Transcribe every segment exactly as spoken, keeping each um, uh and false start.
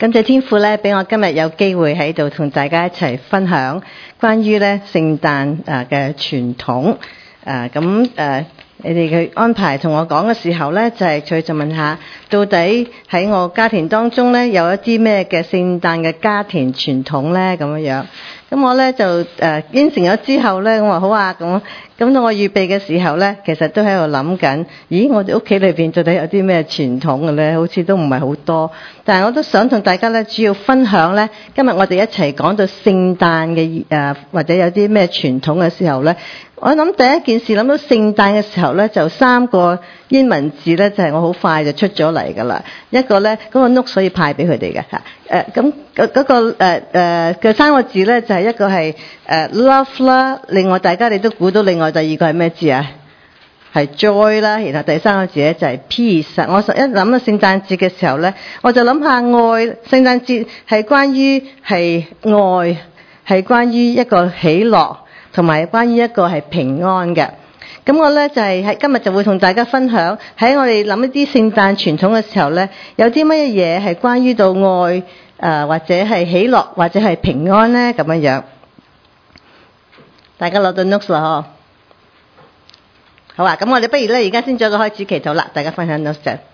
感謝天父咧，俾我今日有機會喺度同大家一齊分享關於咧聖誕誒嘅傳統誒咁誒。你哋嘅安排同我講嘅時候呢，就係佢就問下，到底喺我家庭當中呢，有一啲咩嘅聖誕嘅家庭傳統呢？咁樣樣。咁我呢就誒、呃、應承咗之後呢，我話好啊，咁咁到我預備嘅時候呢，其實都喺度諗緊，咦，我哋屋企裏邊到底有啲咩傳統嘅呢？好似都唔係好多，但係我都想同大家呢，主要分享呢，今日我哋一齊講到聖誕嘅誒，或者有啲咩傳統嘅時候呢。我諗第一件事諗到聖誕嘅時候呢，就三個英文字呢，就係、是、我好快就出咗嚟㗎啦。一個呢，嗰、那個 note 所以派俾佢哋嘅嚇。誒咁嗰個誒誒嘅三個字呢，就係、是、一個係誒、呃、love 啦，另外大家你都估到另外第二個係咩字啊？係 joy 啦，然後第三個字呢，就係 peace。我一諗到聖誕節嘅時候呢，我就諗下愛。聖誕節係關於係愛，係關於一個喜樂。同埋關於一個係平安嘅，咁我呢就係喺今日就會同大家分享喺我哋諗一啲聖誕傳統嘅時候呢，有啲乜嘢係關於到愛誒、呃、或者係喜樂或者係平安呢？咁樣樣。大家攞到 notes 啦，好啊，咁我哋不如呢而家先做個開始祈禱啦，大家分享 notes 就。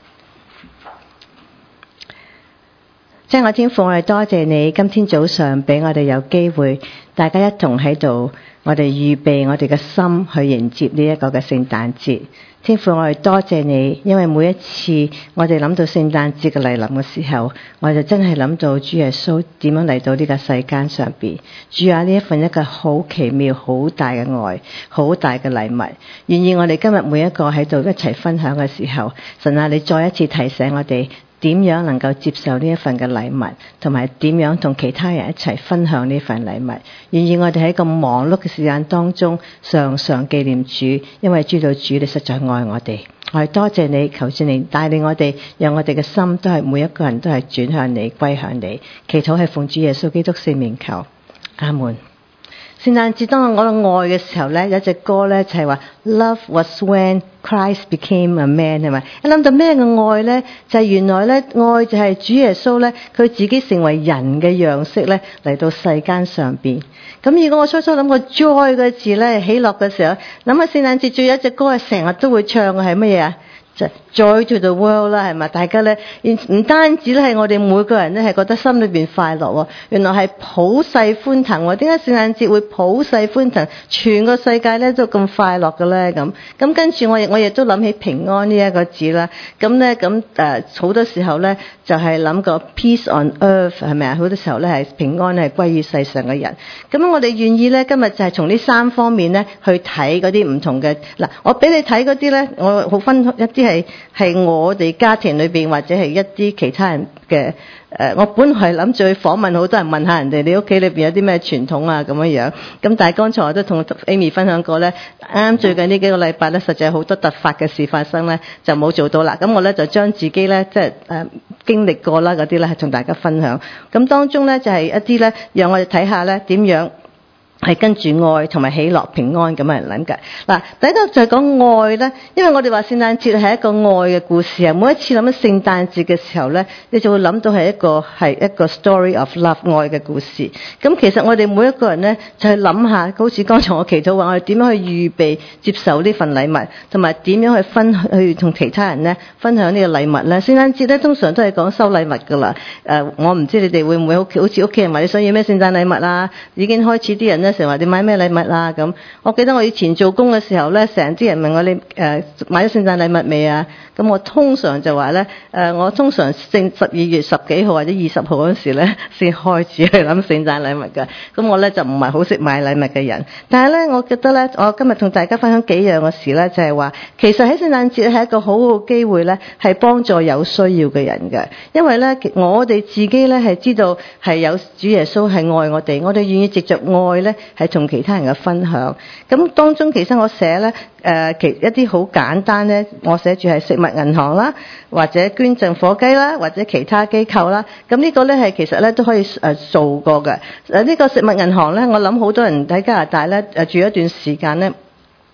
親愛的天父，我哋多謝你，今天早上俾我哋有機會，大家一同喺度，我哋預備我哋嘅心去迎接呢一個嘅聖誕節。天父，我哋多謝你，因為每一次我哋諗到聖誕節嘅嚟臨嘅時候，我就真係諗到主耶穌點樣嚟到呢個世間上邊。主啊，呢一份一個好奇妙、好大嘅愛、好大嘅禮物，願意我哋今日每一個喺度一齊分享嘅時候，神啊，你再一次提醒我哋。點樣能夠接受呢一份嘅禮物，同埋點樣同其他人一齊分享呢份禮物？願意我哋喺咁忙碌嘅時間當中，常常紀念主，因為知道主你實在愛我哋。我哋多謝你，求主你帶領我哋，讓我哋嘅心都係每一個人都係轉向你，歸向你。祈禱係奉主耶穌基督聖名求，阿門。聖誕節當我講到愛嘅時候呢，有一隻歌呢就係話 Love was when Christ became a man， 係咪？一諗到咩嘅愛呢？就係、是、原來呢，愛就係主耶穌呢，佢自己成為人嘅樣式呢，嚟到世間上邊。咁如果我初初諗過 joy 嘅字呢，喜樂嘅時候，諗下聖誕節仲有一隻歌係成日都會唱嘅係乜嘢啊？Joy to the world 啦，係咪？大家咧，唔單止咧係我哋每個人咧係覺得心裏邊快樂喎，原來係普世歡騰喎。點解聖誕節會普世歡騰，全個世界咧都咁快樂嘅咧？咁咁跟住我亦我亦都諗起平安呢一個字啦。咁咧咁誒好多時候咧就係諗個 peace on earth 係咪啊？好多時候咧係平安係歸於世上嘅人。咁我哋願意咧今日就係從呢三方面咧去睇嗰啲唔同嘅嗱，我俾你睇嗰啲咧，我好分一啲。係係我哋家庭裏邊或者係一啲其他人嘅誒、呃，我本來係諗住去訪問好多人，問下人哋你屋企裏邊有啲咩傳統啊咁樣樣。咁但係剛才我都同 Amy 分享過咧，啱啱最近呢幾個禮拜咧，實在好多突發嘅事發生咧，就冇做到啦。咁我咧就將自己咧即係誒經歷過啦嗰啲咧，係同大家分享。咁當中咧就係、是、一啲咧，讓我哋睇下咧點樣。係跟住愛同埋喜樂平安咁樣嚟諗嘅。嗱，第一個就係講愛咧，因為我哋話聖誕節係一個愛嘅故事啊。每一次諗起聖誕節嘅時候咧，你就會諗到係一個係一個 story of love 愛嘅故事。咁其實我哋每一個人咧就去諗下，好似剛才我祈禱話，我哋點樣去預備接受呢份禮物，同埋點樣去分去同其他人咧分享呢個禮物咧。聖誕節咧通常都係講收禮物噶啦。誒、呃，我唔知你哋會唔會好似好似屋企人話你想要咩聖誕禮物啊？已經開始啲人咧。成日話你買咩禮物啦咁，我記得我以前做工嘅時候咧，成啲人問我你誒、呃、買咗聖誕禮物未啊？咁我通常就話咧誒，我通常聖十二月十幾號或者二十號嗰時咧先開始去諗聖誕禮物㗎。咁我咧就唔係好識買禮物嘅人，但係咧我覺得咧，我今日同大家分享幾樣嘅事咧，就係、是、話其實喺聖誕節係一個好好嘅機會咧，係幫助有需要嘅人嘅，因為咧我哋自己咧係知道係有主耶穌係愛我哋，我哋願意藉着愛咧。係同其他人嘅分享，咁當中其實我寫咧誒其一啲好簡單咧，我寫住係食物銀行啦，或者捐贈火雞啦，或者其他機構啦，咁呢個咧係其實咧都可以誒做過嘅。誒、這、呢個食物銀行咧，我諗好多人喺加拿大咧誒住一段時間咧。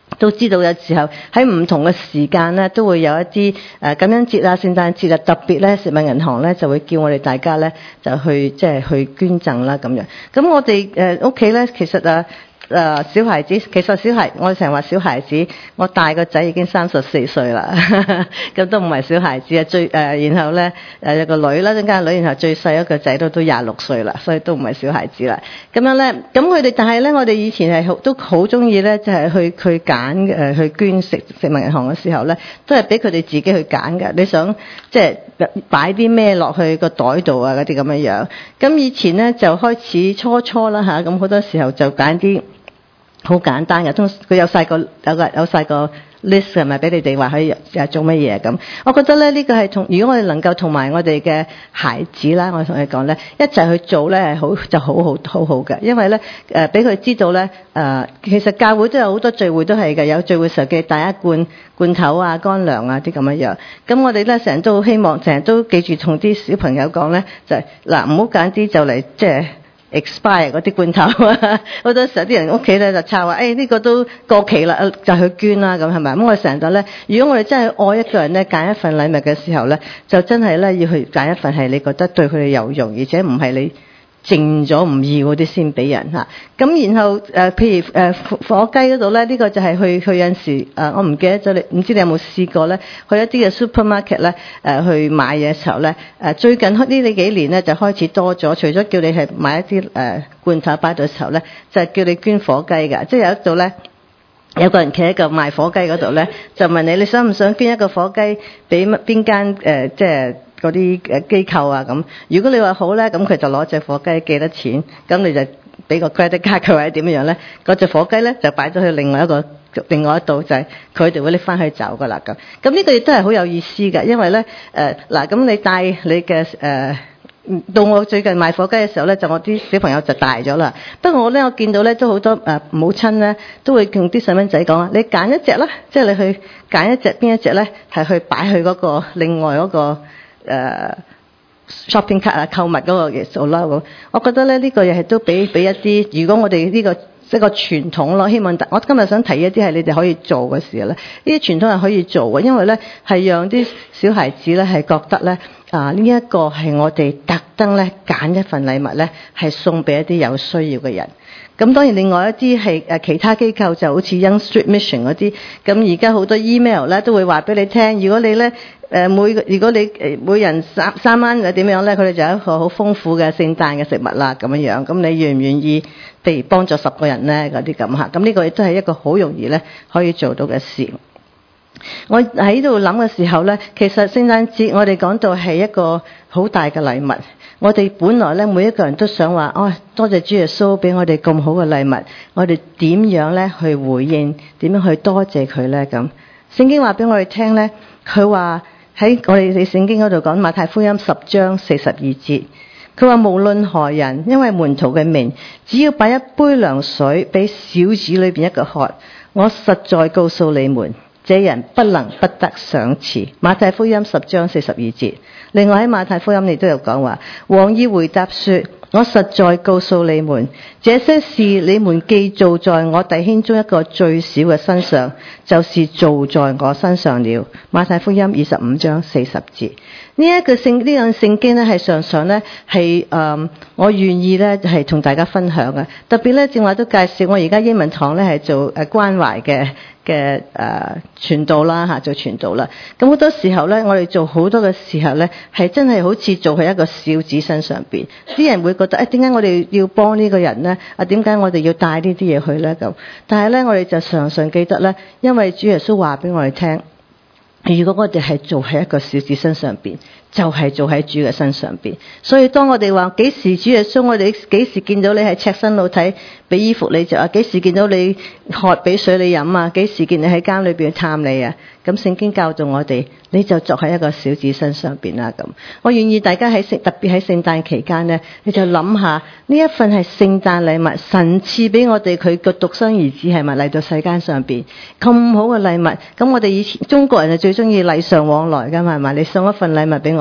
都知道有時候喺唔同嘅時間咧，都會有一啲誒感恩節啊、聖誕節啊，特別咧食物銀行咧就會叫我哋大家咧就去即係去捐贈啦咁樣。咁我哋誒屋企咧其實啊〜誒、呃、小孩子其實小孩，我哋成日話小孩子，我大個仔已經三十四歲啦，咁都唔係小孩子啊。最誒、呃、然後咧誒、呃、有個女啦，陣間女，然後最細一個仔都都廿六歲啦，所以都唔係小孩子啦。咁樣咧，咁佢哋但係咧，我哋以前係好都好中意咧，就係、是、去去揀誒去捐食食物銀行嘅時候咧，都係俾佢哋自己去揀㗎。你想即係擺啲咩落去個袋度啊嗰啲咁樣樣。咁以前咧就開始初初啦嚇，咁好多時候就揀啲好簡單嘅，通佢有晒個有個有晒個 list 係咪俾你哋話可以誒做乜嘢咁？我覺得咧呢、這個係同如果我哋能夠同埋我哋嘅孩子啦，我同你講咧一齊去做咧係好就好好好好嘅，因為咧誒俾佢知道咧誒、呃、其實教會都有好多聚會都係嘅，有聚會時候嘅帶一罐罐頭啊、乾糧啊啲咁樣樣。咁我哋咧成日都好希望，成日都記住同啲小朋友講咧，就係嗱唔好揀啲就嚟即係。expire 嗰啲罐頭啊，好多時候啲人屋企咧就抄話，誒、哎、呢、這個都過期啦，就去捐啦咁係咪？咁我哋成日咧，如果我哋真係愛一個人咧，揀一份禮物嘅時候咧，就真係咧要去揀一份係你覺得對佢哋有用，而且唔係你剩咗唔要嗰啲先俾人嚇。咁然後誒、呃，譬如誒、呃、火雞嗰度咧，呢、這個就係去去有陣時誒、呃，我唔記得咗你，唔知你有冇試過咧？去一啲嘅 supermarket 咧、呃、誒去買嘢嘅時候咧，誒、呃、最近呢呢幾年咧就開始多咗，除咗叫你係買一啲誒、呃、罐頭擺到嘅時候咧，就係叫你捐火雞㗎，即係有一度咧。有個人企喺個賣火雞嗰度咧，就問你你想唔想捐一個火雞俾邊間誒，即係嗰啲誒機構啊咁。如果你話好咧，咁佢就攞隻火雞幾多錢，咁你就俾個 credit card 佢或者點樣咧，嗰隻火雞咧就擺咗去另外一個另外一度，就係佢哋會拎翻去走噶啦咁。咁呢個亦都係好有意思嘅，因為咧誒嗱，咁、呃、你帶你嘅誒。呃到我最近賣火雞嘅時候咧，就我啲小朋友就大咗啦。不過我咧，我見到咧都好多誒母親咧，都會同啲細蚊仔講啊，你揀一隻啦，即係你去揀一隻邊一隻咧，係去擺去嗰個另外嗰個誒 shopping cart 啊，購物嗰個嘅數啦。我覺得咧呢個又係都俾俾一啲，如果我哋呢個一個傳統咯，希望我今日想提一啲係你哋可以做嘅事咧。呢啲傳統係可以做嘅，因為咧係讓啲小孩子咧係覺得咧。啊！呢、這、一個係我哋特登咧揀一份禮物咧，係送俾一啲有需要嘅人。咁當然另外一啲係誒其他機構就好似 Young Street Mission 嗰啲，咁而家好多 email 咧都會話俾你聽，如果你咧誒每如果你誒每人三三蚊或者點樣咧，佢哋就有一個好豐富嘅聖誕嘅食物啦咁樣樣。咁你願唔願意譬如幫助十個人咧嗰啲咁嚇？咁呢個亦都係一個好容易咧可以做到嘅事。我喺度諗嘅時候呢，其實聖誕節我哋講到係一個好大嘅禮物。我哋本來呢，每一個人都想話，哦，多謝主耶穌俾我哋咁好嘅禮物，我哋點樣呢去回應？點樣去多謝佢呢？咁聖經話俾我哋聽呢，佢話喺我哋嘅聖經嗰度講馬太福音十章四十二節，佢話無論何人，因為門徒嘅名，只要把一杯涼水俾小子裏邊一個喝，我實在告訴你們。這人不能不得賞賜。馬太福音十章四十二節。另外喺馬太福音你都有講話，王已回答說，我實在告訴你們，這些事你們既做在我弟兄中一個最小嘅身上，就是做在我身上了。馬太福音二十五章四十節。呢一個聖呢樣聖經咧，係常常咧係誒，我願意咧係同大家分享嘅。特別咧，正話都介紹我而家英文堂咧係做誒關懷嘅嘅誒傳道啦嚇，做傳道啦。咁好多時候咧，我哋做好多嘅時候咧，係真係好似做喺一個小子身上邊。啲人會覺得誒，點解我哋要幫呢個人咧？啊，點解我哋要帶呢啲嘢去咧？咁，但係咧，我哋就常常記得咧，因為主耶穌話俾我哋聽。如果我哋係做喺一個小子身上邊，就係、是、做喺主嘅身上邊。所以當我哋話幾時主耶穌，我哋幾時見到你係赤身露體，俾衣服你着啊？幾時見到你渴俾水你飲啊？幾時見你喺監裏邊探你啊？咁聖經教導我哋，你就作喺一個小子身上邊啦。咁我願意大家喺聖特別喺聖誕期間呢，你就諗下呢一份係聖誕禮物，神賜俾我哋佢個獨生兒子係咪嚟到世間上邊咁好嘅禮物？咁我哋以前中國人就最中意禮尚往來噶嘛，係咪？你送一份禮物俾我，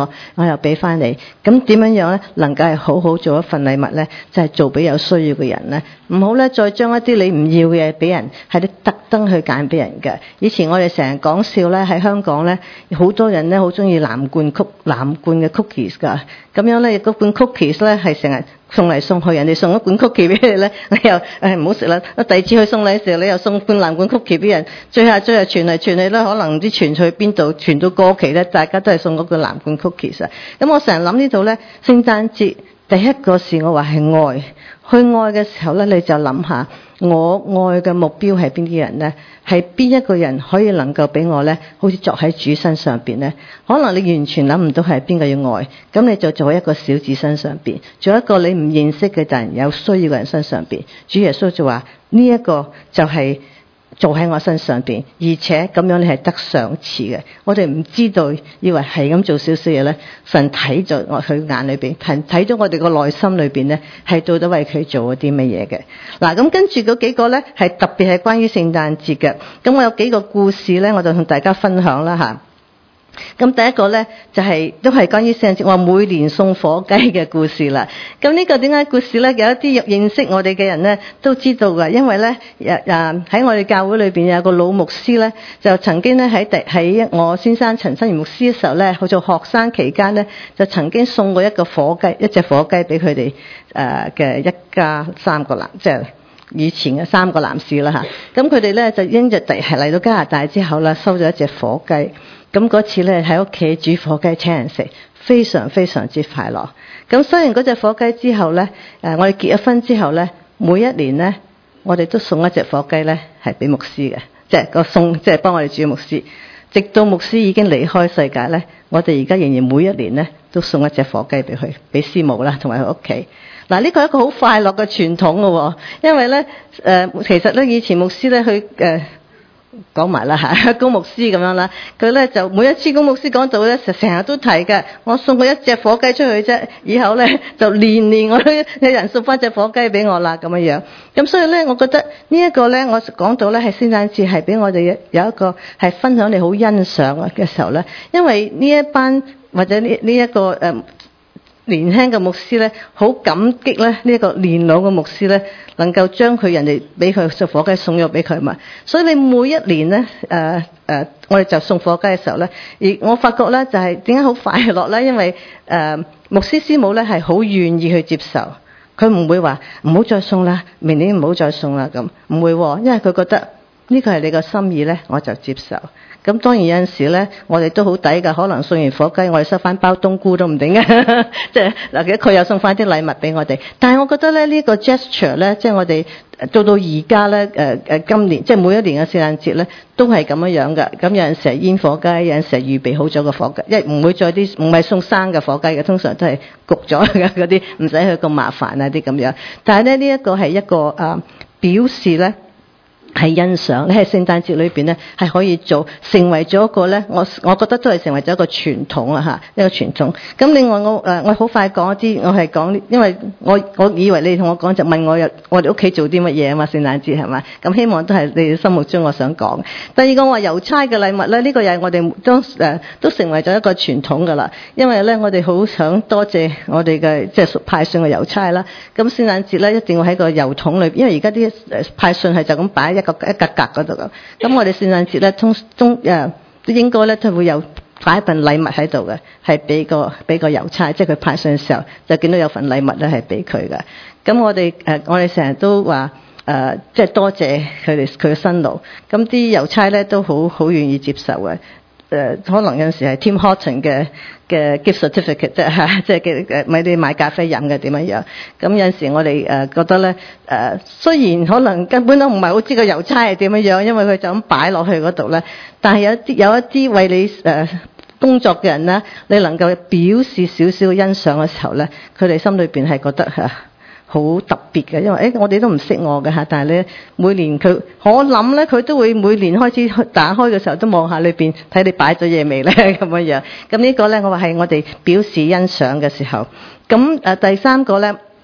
我，我又俾翻你。咁點樣樣咧，能夠係好好做一份禮物咧，就係、是、做俾有需要嘅人咧。唔好咧，再將一啲你唔要嘅嘢俾人，係你特登去揀俾人嘅。以前我哋成日講笑咧，喺香港咧，好多人咧好中意藍罐曲藍罐嘅 cookies 㗎。咁樣咧，嗰罐 cookies 咧係成日送嚟送去，人哋送一罐 cookie 俾你咧，你又誒唔好食啦。第二次去送禮嘅時候，你又送罐藍罐 cookie 俾人，最後最後傳嚟傳去咧，可能唔知傳去邊度，傳到過期咧，大家都係送嗰個藍罐 cookies 啊。咁我成日諗呢度咧，聖誕節第一個事我話係愛。去愛嘅時候咧，你就諗下我愛嘅目標係邊啲人咧？係邊一個人可以能夠俾我咧？好似作喺主身上邊咧？可能你完全諗唔到係邊個要愛，咁你就做喺一個小子身上邊，做一個你唔認識嘅人有需要嘅人身上邊。主耶穌就話呢一個就係做喺我身上邊，而且咁樣你係得賞賜嘅。我哋唔知道，以為係咁做少少嘢咧，神睇咗我佢眼裏邊，睇睇咗我哋個內心裏邊咧，係到底為佢做咗啲乜嘢嘅。嗱，咁跟住嗰幾個咧，係特別係關於聖誕節嘅。咁我有幾個故事咧，我就同大家分享啦吓。咁第一個咧就係、是、都係關於聖誕節，我每年送火雞嘅故事啦。咁呢個點解故事咧？有一啲認識我哋嘅人咧都知道㗎，因為咧誒喺我哋教會裏邊有個老牧師咧，就曾經咧喺第喺我先生陳新元牧師嘅時候咧，去做學生期間咧，就曾經送過一個火雞，一隻火雞俾佢哋誒嘅一家三個男，即係以前嘅三個男士啦嚇。咁佢哋咧就因着第係嚟到加拿大之後啦，收咗一隻火雞。咁嗰次咧喺屋企煮火雞請人食，非常非常之快樂。咁收完嗰隻火雞之後咧，誒我哋結咗婚之後咧，每一年咧，我哋都送一隻火雞咧係俾牧師嘅，即係個送即係幫我哋煮牧師。直到牧師已經離開世界咧，我哋而家仍然每一年咧都送一隻火雞俾佢，俾師母啦，同埋佢屋企。嗱，呢個係一個好快樂嘅傳統嘅喎，因為咧誒、呃、其實咧以前牧師咧去誒。呃講埋啦嚇，高牧師咁樣啦，佢咧就每一次高牧師講到咧，成成日都提嘅。我送佢一隻火雞出去啫，以後咧就年年我都有人送翻隻火雞俾我啦咁樣樣。咁所以咧，我覺得呢一個咧，我講到咧係聖誕節係俾我哋有一個係分享你好欣賞嘅時候咧，因為呢一班或者呢呢一個誒。呃年輕嘅牧師咧，好感激咧呢一個年老嘅牧師咧，能夠將佢人哋俾佢隻火雞送咗俾佢嘛。所以你每一年咧，誒、呃、誒、呃，我哋就送火雞嘅時候咧，而我發覺咧就係點解好快樂咧？因為誒、呃、牧師師母咧係好願意去接受，佢唔會話唔好再送啦，明年唔好再送啦咁，唔會、哦，因為佢覺得呢個係你個心意咧，我就接受。咁當然有陣時咧，我哋都好抵㗎，可能送完火雞，我哋收翻包冬菇都唔定嘅，即係嗱，佢又送翻啲禮物俾我哋。但係我覺得咧，呢個 gesture 咧，即係我哋到到而家咧，誒誒今年即係每一年嘅聖誕節咧，都係咁樣樣嘅。咁有陣時係煙火雞，有陣時係預備好咗個火雞，因為唔會再啲唔係送生嘅火雞嘅，通常都係焗咗嘅嗰啲，唔使去咁麻煩啊啲咁樣。但係咧呢一個係一個誒表示咧。係欣賞，你喺聖誕節裏邊咧係可以做，成為咗一個咧，我我覺得都係成為咗一個傳統啊嚇，一個傳統。咁另外我誒我好快講一啲，我係講，因為我我以為你同我講就問我我哋屋企做啲乜嘢啊嘛，聖誕節係咪？咁希望都係你哋心目中我想講。第二個我話郵差嘅禮物咧，呢、這個又係我哋都誒都成為咗一個傳統㗎啦。因為咧我哋好想多謝我哋嘅即係派信嘅郵差啦。咁聖誕節咧一定要喺個郵筒裏邊，因為而家啲誒派信係就咁擺一個一格格嗰度咁，咁我哋聖誕節咧通中誒都應該咧都會有擺一份禮物喺度嘅，係俾個俾個郵差，即係佢派信嘅時候就見到有份禮物咧係俾佢嘅。咁我哋誒、呃、我哋成日都話誒、呃、即係多謝佢哋佢嘅辛勞，咁啲郵差咧都好好願意接受嘅。誒、呃、可能有陣時係 Tim Horton 嘅嘅 gift certificate 即係即係嘅誒咪你買咖啡飲嘅點樣樣。咁有陣時我哋誒、呃、覺得咧誒、呃、雖然可能根本都唔係好知個郵差係點樣樣，因為佢就咁擺落去嗰度咧，但係有一啲有一啲為你誒、呃、工作嘅人咧，你能夠表示少少欣賞嘅時候咧，佢哋心裏邊係覺得嚇。好特別嘅，因為誒我哋都唔識我嘅嚇，但係咧每年佢我諗咧佢都會每年開始打開嘅時候都望下裏邊睇你擺咗嘢未咧咁樣樣。咁呢個咧我話係我哋表示欣賞嘅時候。咁誒第三個咧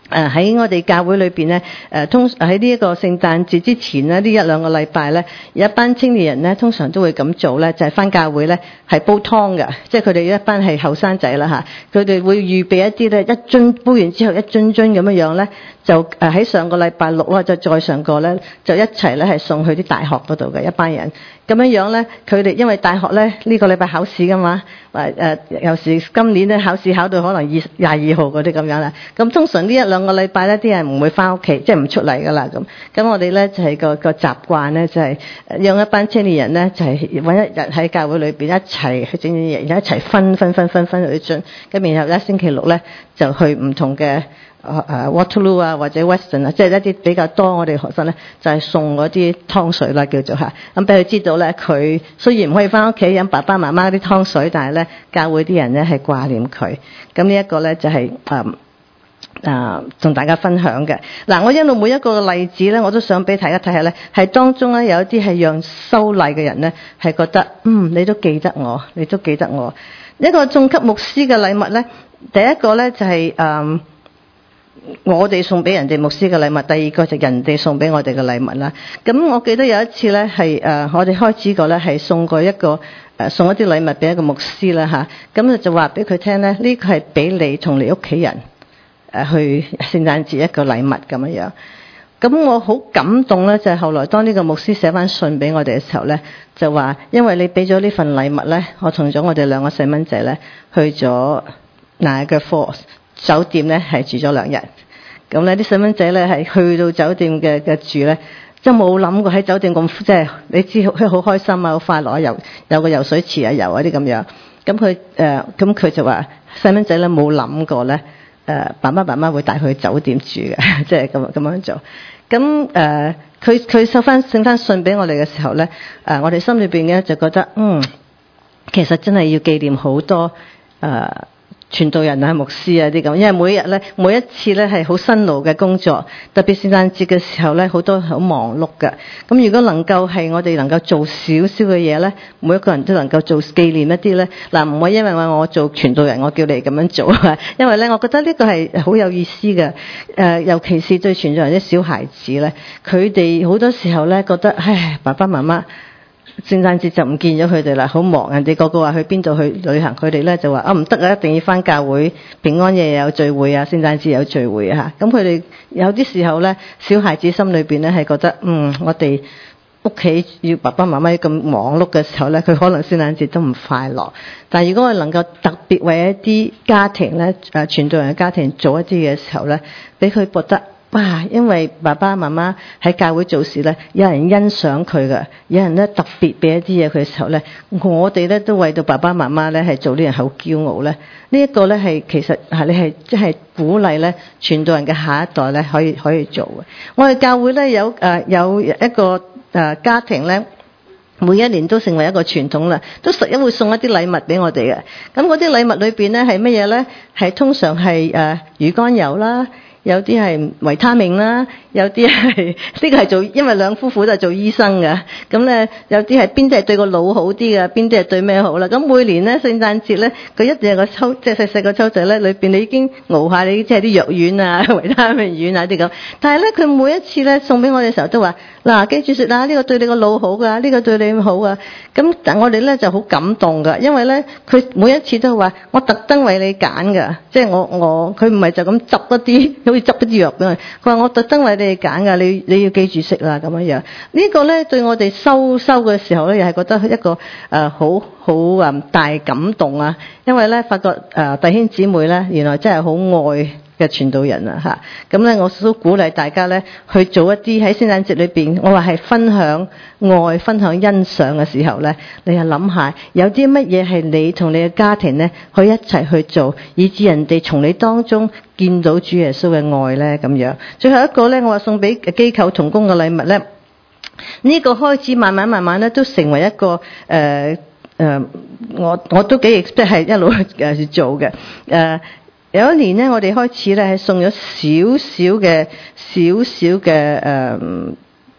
誒喺我哋教會裏邊咧，誒通喺呢一個聖誕節之前咧，呢一兩個禮拜咧，有一班青年人咧，通常都會咁做咧，就係返教會咧係煲湯嘅，即係佢哋一班係後生仔啦嚇，佢哋會預備一啲咧，一樽煲完之後一樽樽咁樣樣咧，就誒喺上個禮拜六啦，就再上個咧，就一齊咧係送去啲大學嗰度嘅一班人。咁樣樣咧，佢哋因為大學咧呢個禮拜考試噶嘛，或誒有時今年咧考試考到可能二廿二號嗰啲咁樣啦。咁通常呢一兩個禮拜咧，啲人唔會翻屋企，即係唔出嚟噶啦咁。咁我哋咧就係個個習慣咧，就係讓一班青年人咧，就係揾一日喺教會裏邊一齊去整整嘢，然後一齊分分分分分去進。咁然後咧星期六咧就去唔同嘅。誒、uh, Waterloo 啊，或者 Western 啊，即係一啲比較多我哋學生咧，就係、是、送嗰啲湯水啦，叫做嚇。咁俾佢知道咧，佢雖然唔可以翻屋企飲爸爸媽媽啲湯水，但係咧教會啲人咧係掛念佢。咁呢一個咧就係誒誒同大家分享嘅。嗱，我一路每一個例子咧，我都想俾大家睇下咧，係當中咧有一啲係讓修禮嘅人咧係覺得，嗯，你都記得我，你都記得我。一個送給牧師嘅禮物咧，第一個咧就係、是、誒。呃我哋送俾人哋牧師嘅禮物，第二個就人哋送俾我哋嘅禮物啦。咁我記得有一次咧，係誒、呃、我哋開始過咧，係送過一個誒、呃、送一啲禮物俾一個牧師啦吓。咁就話俾佢聽咧，呢個係俾你同你屋企人誒、呃、去聖誕節一個禮物咁樣樣。咁我好感動咧，就係、是、後來當呢個牧師寫翻信俾我哋嘅時候咧，就話因為你俾咗呢份禮物咧，我同咗我哋兩個細蚊仔咧去咗 Niagara Falls。酒店咧係住咗兩日，咁咧啲細蚊仔咧係去到酒店嘅嘅住咧，即係冇諗過喺酒店咁即係你知佢好開心啊，好快樂啊，游有個游水池啊，游嗰啲咁樣。咁佢誒咁佢就話細蚊仔咧冇諗過咧誒、呃、爸爸媽媽會帶佢去酒店住嘅，即係咁咁樣做。咁誒佢佢收翻送翻信俾我哋嘅時候咧，誒、呃、我哋心裏邊咧就覺得嗯其實真係要紀念好多誒。呃傳道人啊、牧師啊啲咁，因為每一日咧、每一次咧係好辛勞嘅工作，特別聖誕節嘅時候咧，好多好忙碌嘅。咁如果能夠係我哋能夠做少少嘅嘢咧，每一個人都能夠做紀念一啲咧，嗱唔可以因為話我做傳道人，我叫你咁樣做啊，因為咧，我覺得呢個係好有意思嘅。誒、呃，尤其是對傳道人啲小孩子咧，佢哋好多時候咧覺得，唉，爸爸媽媽。聖誕節就唔見咗佢哋啦，好忙。人哋個個話去邊度去旅行，佢哋咧就話啊唔得啊，一定要翻教會。平安夜有聚會啊，聖誕節有聚會啊嚇。咁佢哋有啲時候咧，小孩子心裏邊咧係覺得，嗯，我哋屋企要爸爸媽媽咁忙碌嘅時候咧，佢可能聖誕節都唔快樂。但係如果我能夠特別為一啲家庭咧，誒傳道人嘅家庭做一啲嘅時候咧，俾佢覺得。哇！因為爸爸媽媽喺教會做事咧，有人欣賞佢嘅，有人咧特別俾一啲嘢佢嘅時候咧，我哋咧都為到爸爸媽媽咧係做呢樣好驕傲咧。呢一個咧係其實係你係即係鼓勵咧傳道人嘅下一代咧可以可以做嘅。我哋教會咧有誒、呃、有一個誒、呃、家庭咧，每一年都成為一個傳統啦，都實一會送一啲禮物俾我哋嘅。咁嗰啲禮物裏邊咧係乜嘢咧？係通常係誒、呃、魚肝油啦。有啲係維他命啦，有啲係呢個係做，因為兩夫婦都係做醫生嘅，咁咧有啲係邊啲係對個腦好啲嘅，邊啲係對咩好啦？咁每年咧聖誕節咧，佢一定有個抽，即係細細個抽仔咧，裏邊你已經熬下你即係啲藥丸啊、維他命丸啊啲咁。但係咧佢每一次咧送俾我哋嘅時候都話：嗱，記住食啦，呢個對你個腦好噶，呢個對你好啊。咁但我哋咧就好感動噶，因為咧佢每一次都話：我特登為你揀噶，即係我我佢唔係就咁執一啲。好似執一啲藥俾佢，佢話我特登為你哋揀㗎，你你要記住食啦咁樣樣。呢個咧對我哋收收嘅時候咧，又係覺得一個誒好好誒大感動啊！因為咧發覺誒、呃、弟兄姊妹咧，原來真係好愛嘅傳道人啊嚇。咁咧我都鼓勵大家咧去做一啲喺聖誕節裏邊，我話係分享愛、分享欣賞嘅時候咧，你又諗下有啲乜嘢係你同你嘅家庭咧可以一齊去做，以致人哋從你當中見到主耶穌嘅愛咧咁樣。最後一個咧，我話送俾機構同工嘅禮物咧，呢、這個開始慢慢慢慢咧都成為一個誒誒、呃呃，我我都幾即係一路誒做嘅誒。呃有一年咧，我哋開始咧係送咗少少嘅少少嘅誒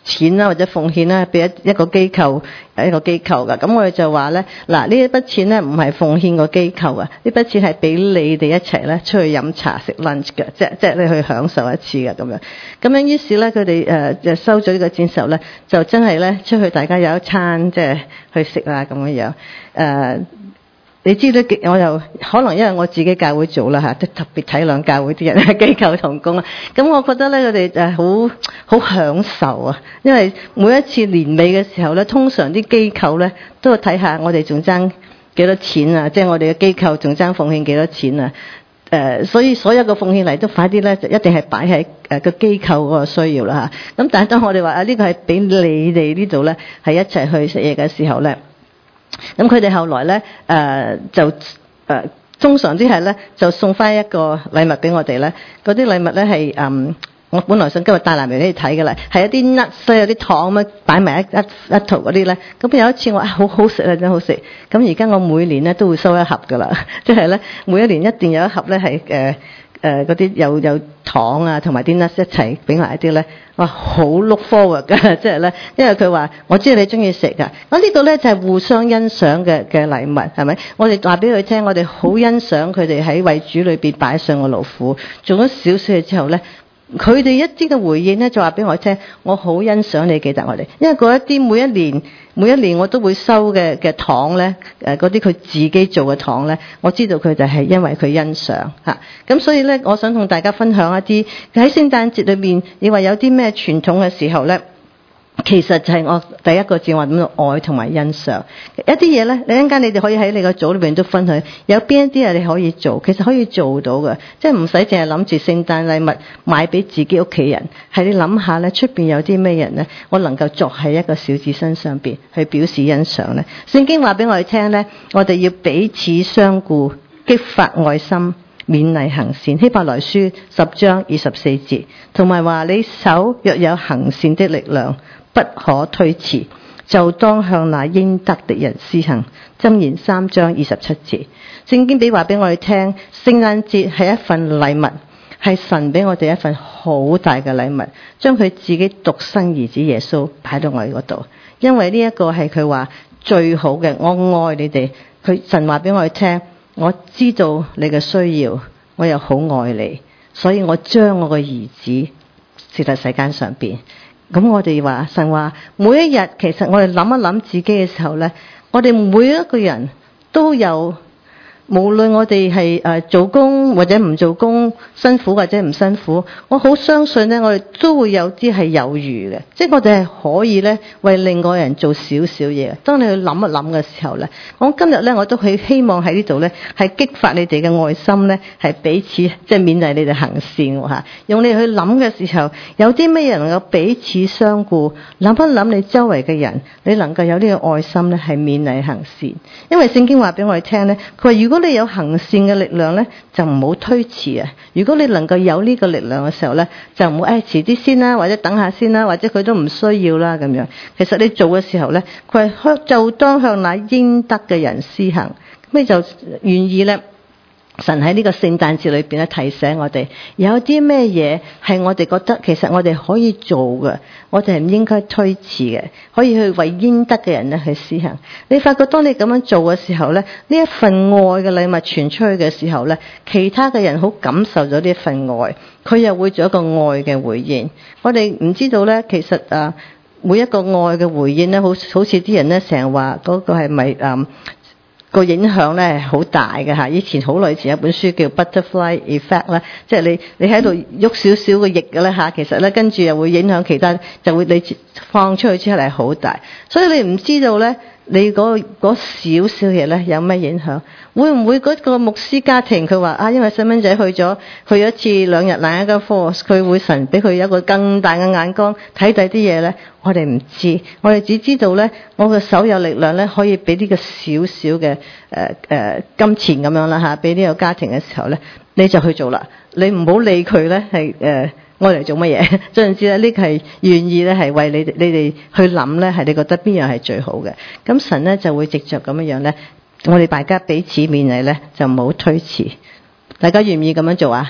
錢啦或者奉獻啦俾一一個機構一個機構㗎。咁我哋就話咧，嗱呢一筆錢咧唔係奉獻個機構啊，呢筆錢係俾你哋一齊咧出去飲茶食 lunch 嘅，即即係你去享受一次嘅咁樣。咁樣於是咧佢哋誒就收咗呢個錢時候咧，就真係咧出去大家有一餐即係去食啊咁樣樣誒。呃你知道我又可能因為我自己教會做啦嚇，都特別體諒教會啲人機構同工啊。咁我覺得咧，佢哋誒好好享受啊，因為每一次年尾嘅時候咧，通常啲機構咧都會睇下我哋仲爭幾多錢啊，即係我哋嘅機構仲爭奉獻幾多錢啊。誒，所以所有嘅奉獻嚟都快啲咧，就一定係擺喺誒個機構嗰個需要啦嚇。咁但係當我哋話啊，呢個係俾你哋呢度咧，係一齊去食嘢嘅時候咧。咁佢哋後來咧，誒、呃、就誒、呃、通常啲係咧就送翻一個禮物俾我哋咧。嗰啲禮物咧係誒，我本來想今日帶嚟俾你睇嘅啦，係一啲 nuts 有啲糖咁樣擺埋一一一圖嗰啲咧。咁有一次我啊好好食啊，真好食。咁而家我每年咧都會收一盒噶啦，即係咧每一年一定有一盒咧係誒誒嗰啲有有糖啊同埋啲 nuts 一齊俾埋一啲咧。哇，好 look forward 㗎，即係咧，因為佢話我知道你中意食㗎。咁呢度咧就係互相欣賞嘅嘅禮物，係咪？我哋話俾佢聽，我哋好欣賞佢哋喺為主裏邊擺上個勞苦，做咗少少嘢之後咧，佢哋一啲嘅回應咧就話俾我聽，我好欣賞你記得我哋，因為嗰一啲每一年每一年我都會收嘅嘅糖咧，誒嗰啲佢自己做嘅糖咧，我知道佢就係因為佢欣賞嚇。咁所以咧，我想同大家分享一啲喺聖誕節裏邊，你話有啲咩傳統嘅時候咧，其實就係我第一個字話咁樣愛同埋欣賞一啲嘢咧。你一陣間你哋可以喺你個組裏邊都分享，有邊一啲係你可以做，其實可以做到嘅，即係唔使淨係諗住聖誕禮物買俾自己屋企人，係你諗下咧，出邊有啲咩人咧，我能夠作喺一個小子身上邊去表示欣賞咧。聖經話俾我哋聽咧，我哋要彼此相顧，激發愛心，勉勵行善。希伯來書十章二十四節，同埋話你手若有行善的力量，不可推辭，就當向那應得的人施行。箴言三章二十七節，聖經俾話俾我哋聽，聖誕節係一份禮物，係神俾我哋一份好大嘅禮物，將佢自己獨生兒子耶穌擺到我哋嗰度，因為呢一個係佢話最好嘅，我愛你哋。佢神話俾我哋聽，我知道你嘅需要，我又好愛你，所以我將我個兒子設喺世間上邊。咁我哋話神話每一日，其實我哋諗一諗自己嘅時候咧，我哋每一個人都有，無論我哋係誒做工或者唔做工，辛苦或者唔辛苦，我好相信咧，我哋都會有啲係有餘嘅，即係我哋係可以咧為另外人做少少嘢。當你去諗一諗嘅時候咧，我今日咧我都係希望喺呢度咧係激發你哋嘅愛心咧，係彼此即係勉勵你哋行善嚇。用你去諗嘅時候，有啲咩人能夠彼此相顧，諗一諗你周圍嘅人，你能夠有呢個愛心咧，係勉勵行善。因為聖經話俾我哋聽咧，佢話如果如果你有行善嘅力量咧，就唔好推遲啊！如果你能夠有呢個力量嘅時候咧，就唔好誒遲啲先啦，或者等下先啦，或者佢都唔需要啦咁樣。其實你做嘅時候咧，佢係就當向那應得嘅人施行，咁你就願意咧。神喺呢個聖誕節裏邊咧提醒我哋，有啲咩嘢係我哋覺得其實我哋可以做嘅，我哋係唔應該推遲嘅，可以去為應得嘅人咧去施行。你發覺當你咁樣做嘅時候咧，呢一份愛嘅禮物傳出去嘅時候咧，其他嘅人好感受咗呢一份愛，佢又會做一個愛嘅回應。我哋唔知道咧，其實啊，每一個愛嘅回應咧，好好似啲人咧成日話嗰個係咪啊？個影響咧好大嘅嚇，以前好耐以前有本書叫 Butterfly Effect 啦，即係你你喺度喐少少個翼嘅咧嚇，其實咧跟住又會影響其他，就會你放出去之後係好大，所以你唔知道咧，你嗰嗰少少嘢咧有咩影響？會唔會嗰個牧師家庭佢話啊，因為細蚊仔去咗去咗一次兩日嗱一間課，佢會神俾佢有一個更大嘅眼光睇第啲嘢咧？我哋唔知，我哋只知道咧，我嘅手有力量咧，可以俾呢個少少嘅誒誒金錢咁樣啦嚇，俾呢個家庭嘅時候咧，你就去做啦。你唔好理佢咧係誒我嚟做乜嘢，總之咧呢個係願意咧係為你哋你哋去諗咧，係你覺得邊樣係最好嘅。咁神咧就會藉著咁樣樣咧，我哋大家彼此勉勵咧，就唔好推遲。大家願唔願意咁樣做啊？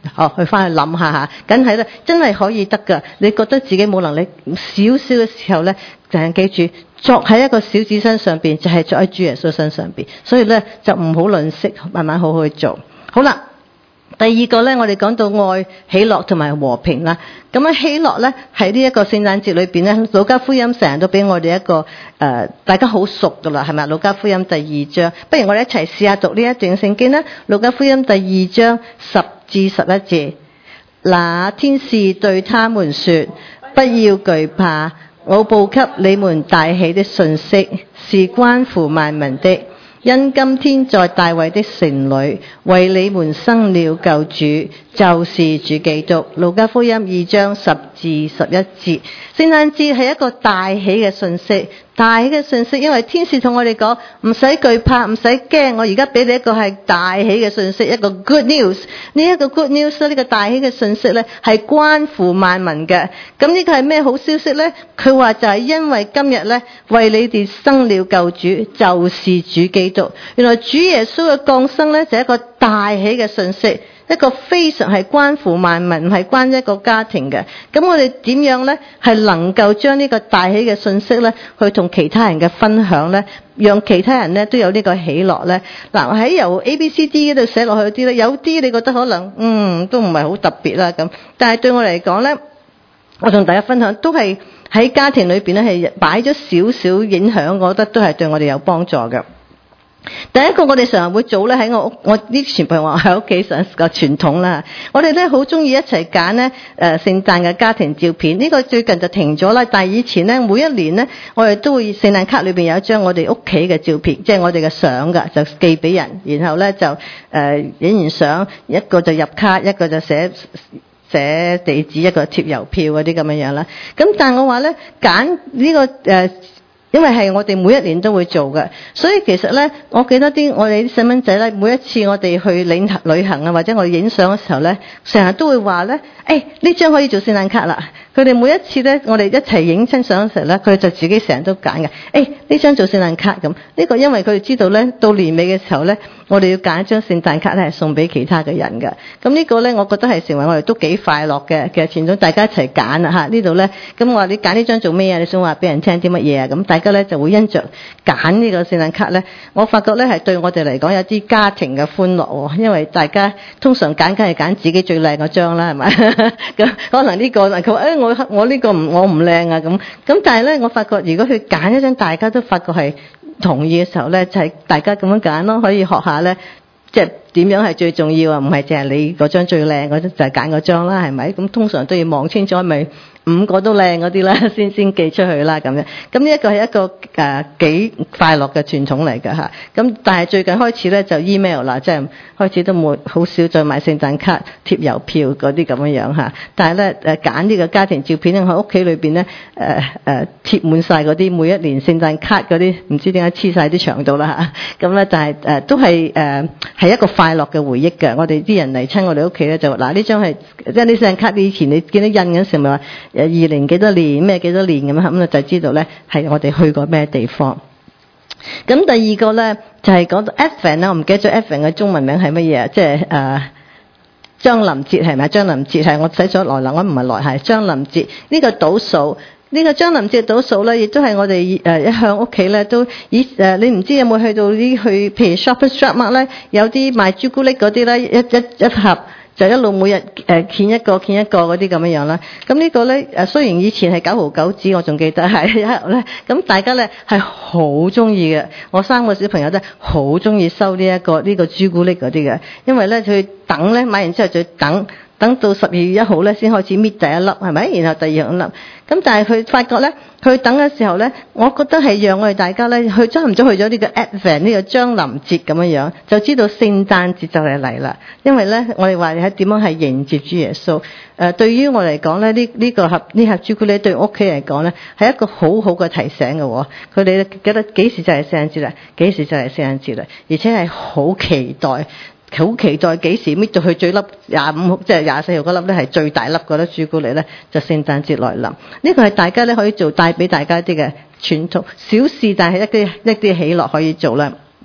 哦，去翻去諗下下，梗係咧，真係可以得噶。你覺得自己冇能力少少嘅時候咧，就係記住作喺一個小子身上邊，就係作喺主耶穌身上邊。所以咧就唔好吝嗇，慢慢好好去做。好啦。第二個咧，我哋講到愛、喜樂同埋和平啦。咁樣喜樂咧，喺呢一個聖誕節裏邊咧，《路加福音》成日都俾我哋一個誒、呃，大家好熟噶啦，係咪？《路加福音》第二章，不如我哋一齊試下讀呢一段聖經啦。《路加福音》第二章十至十一節，那天使對他們說：不要懼怕，我報給你們大喜的訊息，是關乎萬民的。因今天在大衛的城裏為你們生了救主，就是主基督。路加福音二章十至十一節，聖誕節係一個大喜嘅訊息，大喜嘅訊息，因為天使同我哋講唔使懼怕，唔使驚，我而家俾你一個係大喜嘅訊息，一個 good news。呢一個 good news 呢個大喜嘅訊息咧，係關乎萬民嘅。咁呢個係咩好消息咧？佢話就係因為今日咧為你哋生了救主，就是主基督。原來主耶穌嘅降生咧就係一個大喜嘅訊息，一個非常係關乎萬民，唔係關一個家庭嘅。咁我哋點樣咧係能夠將呢個大喜嘅訊息咧去同其他人嘅分享咧，讓其他人咧都有呢個喜樂咧？嗱，喺由 A B C D 嗰度寫落去啲咧，有啲你覺得可能嗯都唔係好特別啦咁，但係對我嚟講咧，我同大家分享都係喺家庭裏邊咧係擺咗少少影響，我覺得都係對我哋有幫助嘅。第一個我哋常常會做咧，喺我屋我呢全部話喺屋企上個傳統啦。我哋咧好中意一齊揀咧誒聖誕嘅家庭照片。呢個最近就停咗啦，但係以前咧每一年咧我哋都會聖誕卡裏邊有一張我哋屋企嘅照片，即係我哋嘅相㗎，就寄俾人，然後咧就誒影完相，一個就入卡，一個就寫寫地址，一個貼郵票嗰啲咁樣樣啦。咁但係我話咧揀呢個誒。呃因為係我哋每一年都會做嘅，所以其實咧，我記得啲我哋啲細蚊仔咧，每一次我哋去領旅行啊，或者我哋影相嘅時候咧，成日都會話咧，誒呢張可以做聖誕卡啦。佢哋每一次咧，我哋一齊影親相嘅時候咧，佢哋就自己成日都揀嘅。誒呢張做聖誕卡咁，呢個因為佢哋知道咧，到年尾嘅時候咧，我哋要揀一張聖誕卡咧，係送俾其他嘅人嘅。咁呢個咧，我覺得係成為我哋都幾快樂嘅嘅傳統，大家一齊揀啊嚇！呢度咧，咁我話你揀呢張做咩啊？你想話俾人聽啲乜嘢啊？咁大家咧就會因着揀呢個聖誕卡咧，我發覺咧係對我哋嚟講有啲家庭嘅歡樂喎，因為大家通常揀梗係揀自己最靚嗰張啦，係咪？咁可能呢個佢話誒我我呢個唔我唔靚啊咁，咁但係咧我發覺如果佢揀一張大家都發覺係同意嘅時候咧，就係大家咁樣揀咯，可以學下咧，即係點樣係最重要啊？唔係淨係你嗰張最靚嗰張就係揀嗰張啦，係咪？咁通常都要望清楚咪。五個都靚嗰啲啦，先先寄出去啦咁樣。咁呢一個係一個誒幾、呃、快樂嘅傳統嚟㗎嚇。咁但係最近開始咧就 email 啦，即係開始都冇好少再買聖誕卡、貼郵票嗰啲咁樣樣嚇。但係咧誒揀呢個家庭照片咧，喺屋企裏邊咧誒誒貼滿晒嗰啲每一年聖誕卡嗰啲，唔知點解黐晒啲牆度啦嚇。咁咧但係誒、呃、都係誒係一個快樂嘅回憶㗎。我哋啲人嚟親我哋屋企咧就話嗱呢張係即係啲聖誕卡，以前你見到印嗰時咪話。誒二零幾多年咩幾多年咁樣，咁啊就知道咧係我哋去過咩地方。咁第二個咧就係、是、講到 Advent 啦，我唔記得咗 Advent 嘅中文名係乜嘢啊？即係誒將臨節係咪？將臨節係我寫咗來臨，我唔係來係將臨節呢、這個倒數。呢、這個將臨節倒數咧，亦都係我哋誒一向屋企咧都以誒你唔知有冇去到啲去譬如 Shoppers Drug Mart 咧，有啲賣朱古力嗰啲咧，一一一盒。就一路每日誒揀一個揀一個嗰啲咁樣樣啦。咁呢個咧誒雖然以前係九毫九紙，我仲記得係一盒咧。咁大家咧係好中意嘅。我三個小朋友都好中意收呢、這、一個呢、這個朱古力嗰啲嘅，因為咧佢等咧買完之後就要等。等到十二月一號咧，先開始搣第一粒，係咪？然後第二粒。咁但係佢發覺咧，佢等嘅時候咧，我覺得係讓我哋大家咧，去差唔多去咗呢個 Advent 呢個將臨節咁樣樣，就知道聖誕節就嚟嚟啦。因為咧，我哋話係點樣係迎接主耶穌。誒、呃，對於我嚟講咧，呢、這、呢個盒呢盒朱古力對屋企嚟講咧，係一個好好嘅提醒嘅喎。佢哋記得幾時就係聖誕節啦，幾時就係聖誕節啦，而且係好期待。好期待幾時搣到佢最粒廿五號，即係廿四號嗰粒咧係最大粒嗰粒朱古力咧，就聖誕節來臨。呢個係大家咧可以做帶俾大家啲嘅傳統小事，但係一啲一啲喜樂可以做啦。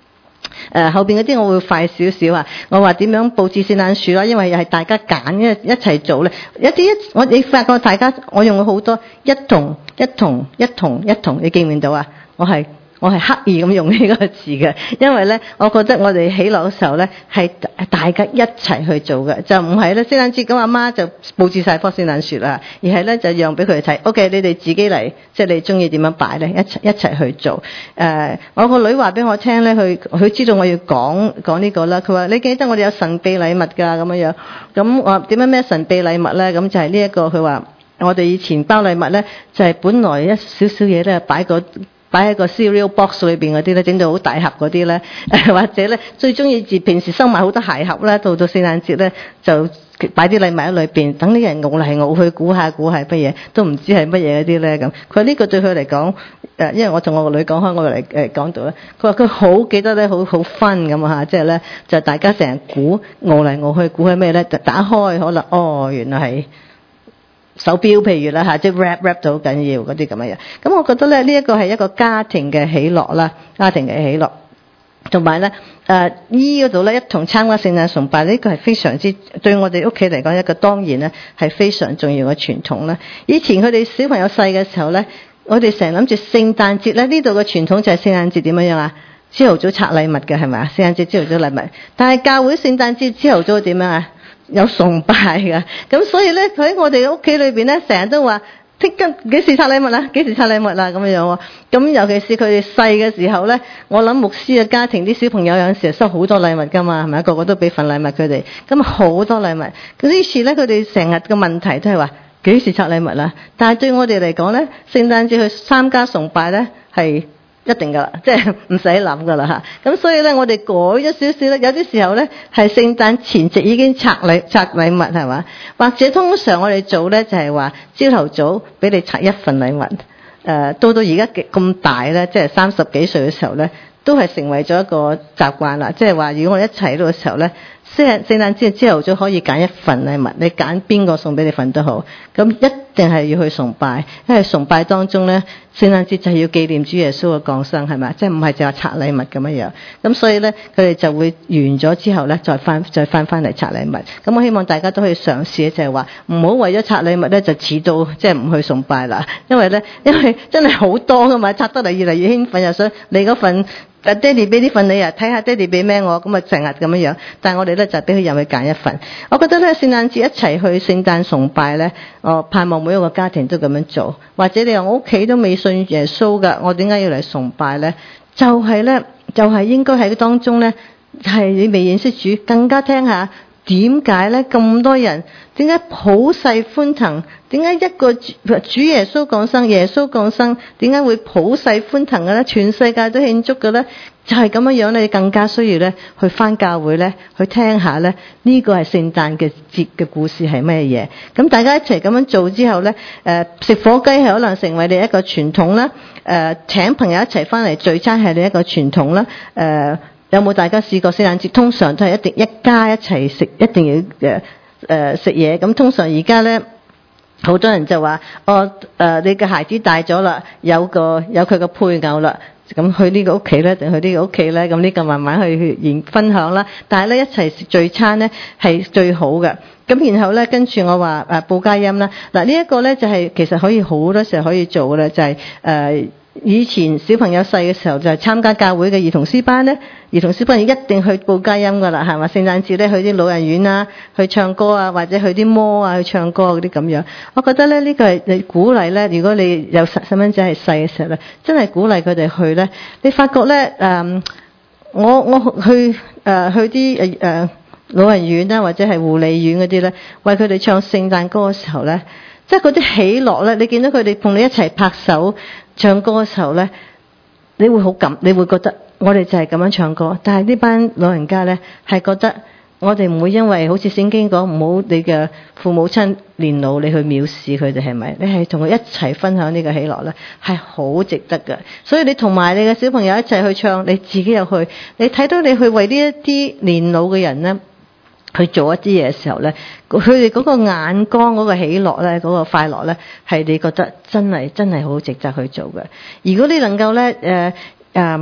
誒後邊嗰啲我會快少少啊！我話點樣佈置聖誕樹啦，因為又係大家揀一一齊做咧。一啲一我你發覺大家我用咗好多一同一同一同一同，你見唔見到啊？我係我係刻意咁用呢個詞嘅，因為咧，我覺得我哋喜樂嘅時候咧係大家一齊去做嘅，就唔係咧聖誕節咁阿媽就佈置晒棵聖誕樹啦，而係咧就讓俾佢哋睇。O K， 你哋自己嚟，即係你中意點樣擺咧，一齊一齊去做。誒、呃，我個女話俾我聽咧，佢佢知道我要講講呢個啦。佢話你記得我哋有神秘禮物㗎咁樣樣。咁我點樣咩神秘禮物咧？咁就係呢一個佢話我哋以前包禮物咧，就係、是、本來一少少嘢咧擺個。擺喺個 cereal box 裏邊嗰啲咧，整到好大盒嗰啲咧，或者咧最中意自平時收埋好多鞋盒咧，到到聖誕節咧就擺啲禮物喺裏邊，等啲人熬嚟熬去估下估下乜嘢，都唔知係乜嘢嗰啲咧咁。佢話呢個對佢嚟講，誒，因為我同我個女講開，我嚟誒講到咧，佢話佢好記得咧，好好 fun 咁啊嚇，即係咧就大家成日估熬嚟熬去估係咩咧，就打開可能哦原來係。手錶譬如啦嚇，即係 wrap wrap 到好緊要嗰啲咁嘅嘢。咁我覺得咧，呢一個係一個家庭嘅喜樂啦，家庭嘅喜樂。同埋咧，誒依嗰度咧一同參加聖誕崇拜，呢、這個係非常之對我哋屋企嚟講一個當然咧係非常重要嘅傳統啦。以前佢哋小朋友細嘅時候咧，我哋成日諗住聖誕節咧，呢度嘅傳統就係聖誕節點樣樣啊？朝頭早拆禮物嘅係咪啊？聖誕節朝頭早禮物，但係教會聖誕節朝頭早點樣啊？有崇拜㗎，咁所以咧佢喺我哋屋企裏邊咧，成日都話聽緊幾時拆禮物啦，幾時拆禮物啦咁樣樣喎。咁尤其是佢哋細嘅時候咧，我諗牧師嘅家庭啲小朋友有陣時收好多禮物㗎嘛，係咪？個個都俾份禮物佢哋，咁好多禮物。咁於是咧，佢哋成日嘅問題都係話幾時拆禮物啦。但係對我哋嚟講咧，聖誕節去參加崇拜咧係。一定噶啦，即係唔使諗噶啦嚇。咁所以咧，我哋改咗少少咧，有啲時候咧係聖誕前夕已經拆禮拆禮物係嘛？或者通常我哋做咧就係話朝頭早俾你拆一份禮物。誒、呃，到到而家咁大咧，即係三十幾歲嘅時候咧，都係成為咗一個習慣啦。即係話，如果我一齊喺度嘅時候咧，聖聖誕節朝頭早可以揀一份禮物，你揀邊個送俾你份都好。咁一定係要去崇拜，因為崇拜當中咧，聖誕節就係要紀念主耶穌嘅降生，係咪？即係唔係就係拆禮物咁樣樣。咁所以咧，佢哋就會完咗之後咧，再翻再翻翻嚟拆禮物。咁我希望大家都可以嘗試，就係話唔好為咗拆禮物咧就遲到，即係唔去崇拜啦。因為咧，因為真係好多噶嘛，拆得嚟越嚟越興奮，又想你嗰份。誒爹哋俾呢份你啊，睇下爹哋俾咩我，咁啊成日咁樣樣。但係我哋咧就俾佢入去揀一份。我覺得咧聖誕節一齊去聖誕崇拜咧，我盼望每一個家庭都咁樣做。或者你話我屋企都未信耶穌㗎，我點解要嚟崇拜咧？就係、是、咧，就係、是、應該喺當中咧，係你未認識主，更加聽下點解咧咁多人，點解普世歡騰？點解一個主耶穌降生，耶穌降生，點解會普世歡騰嘅咧？全世界都慶祝嘅咧，就係咁樣樣咧，你更加需要咧去返教會咧，去聽下咧呢個係聖誕嘅節嘅故事係咩嘢？咁大家一齊咁樣做之後咧，誒、呃、食火雞係可能成為你一個傳統啦，誒、呃、請朋友一齊返嚟聚餐係你一個傳統啦，誒、呃、有冇大家試過聖誕節通常都係一定一家一齊食，一定要誒誒食嘢。咁通常而家咧。好多人就話：哦，誒、呃，你嘅孩子大咗啦，有個有佢個配偶啦，咁去呢個屋企咧，定去呢個屋企咧？咁呢個慢慢去去分享啦。但係咧一齊聚餐咧係最好嘅。咁然後咧跟住我話誒報佳音啦，嗱呢一個咧就係、是、其實可以好多時候可以做嘅啦，就係、是、誒。呃以前小朋友細嘅時候就係參加教會嘅兒童詩班咧，兒童詩班一定去報佳音噶啦，係嘛？聖誕節咧去啲老人院啊，去唱歌啊，或者去啲摩啊去唱歌嗰啲咁樣。我覺得咧呢個係你鼓勵咧，如果你有細細蚊仔係細嘅時候咧，真係鼓勵佢哋去咧。你發覺咧誒、呃，我我去誒、呃、去啲誒誒老人院啊，或者係護理院嗰啲咧，為佢哋唱聖誕歌嘅時候咧，即係嗰啲喜樂咧，你見到佢哋同你一齊拍手。唱歌嘅時候咧，你會好感，你會覺得我哋就係咁樣唱歌。但係呢班老人家咧，係覺得我哋唔會因為好似聖經講唔好你嘅父母親年老，你去藐視佢哋係咪？你係同佢一齊分享呢個喜樂咧，係好值得嘅。所以你同埋你嘅小朋友一齊去唱，你自己又去，你睇到你去為呢一啲年老嘅人咧。去做一啲嘢嘅時候咧，佢哋嗰個眼光、嗰個喜樂咧、嗰個快樂咧，係你覺得真係真係好值得去做嘅。如果你能夠咧，誒、呃、誒、呃，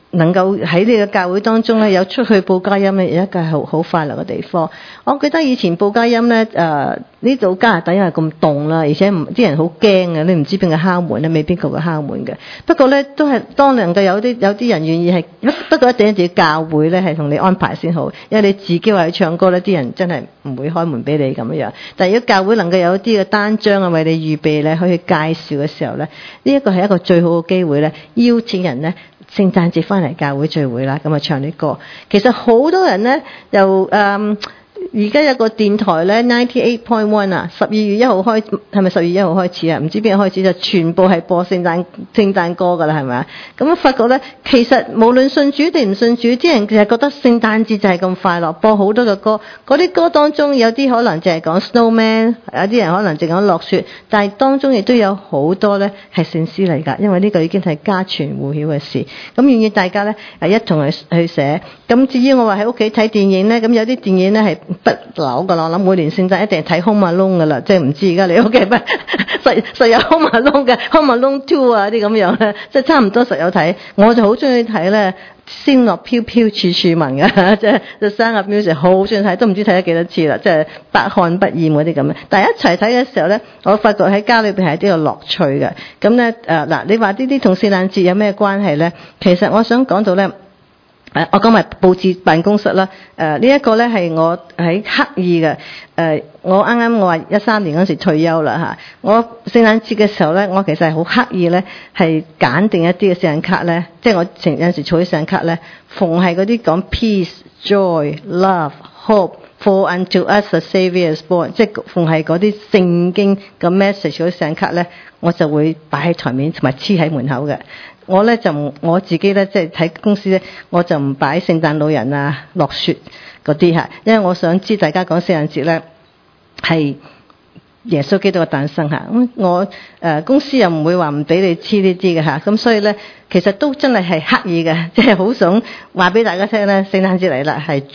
能夠喺呢個教會當中咧，有出去報佳音咧，有一個係好好快樂嘅地方。我記得以前報佳音咧，誒呢度加拿大因為咁凍啦，而且唔啲人好驚嘅，你唔知邊個敲門咧，未必個個敲門嘅。不過咧，都係當能夠有啲有啲人願意係，不過一定要教會咧係同你安排先好，因為你自己話去唱歌咧，啲人真係唔會開門俾你咁樣。但係如果教會能夠有一啲嘅單張啊為你預備咧，可以介紹嘅時候咧，呢一個係一個最好嘅機會咧，邀請人咧。聖誕節翻嚟教會聚會啦，咁啊唱啲歌。其實好多人咧，又誒而家有個電台咧 ninety-eight point one 啊，十二月一號開，係咪十二月一號開始啊？唔知邊日開始就全部係播聖誕聖誕歌㗎啦，係咪啊？咁啊發覺咧，其實無論信主定唔信主，啲人其實覺得聖誕節就係咁快樂，播好多嘅歌。嗰啲歌當中有啲可能淨係講 snowman， 有啲人可能淨講落雪，但係當中亦都有好多咧係聖詩嚟㗎，因為呢個已經係家傳戶曉嘅事。咁願意大家咧一同去去寫。咁至於我話喺屋企睇電影咧，咁有啲電影咧係不朽㗎啦，我諗每年聖誕一定係睇 Home Alone 㗎啦，即係唔知而家你屋企咩實實有 Home Alone 嘅 Home Alone Two 啊啲咁樣咧，即係差唔多實有睇。我就好中意睇咧，仙樂飄飄處處聞嘅，即係 The Sound of Music 好中意睇，都唔知睇咗幾多次啦，即係百看不厭嗰啲咁嘅。但係一齊睇嘅時候咧，我發覺喺家裏邊係啲個樂趣嘅。咁咧誒嗱，你話呢啲同聖誕節有咩關係咧？其實我想講到咧。誒，我講埋佈置辦公室啦。誒、呃，這個、呢一個咧係我喺刻意嘅。誒、呃，我啱啱我話一三年嗰時退休啦嚇。我聖誕節嘅時候咧，我其實係好刻意咧，係揀定一啲嘅聖誕卡咧，即係我成有陣時儲啲聖誕卡咧，逢係嗰啲講 peace、joy、love、hope。For unto us a Saviour is born， 即係逢係嗰啲聖經嘅 message 嗰啲聖誕卡咧，我就會擺喺台面同埋黐喺門口嘅。我咧就我自己咧，即係喺公司咧，我就唔擺聖誕老人啊、落雪嗰啲嚇，因為我想知大家講聖誕節咧係耶穌基督嘅誕生嚇。咁我誒、呃、公司又唔會話唔俾你黐呢啲嘅嚇，咁所以咧其實都真係係刻意嘅，即係好想話俾大家聽咧，聖誕節嚟啦，係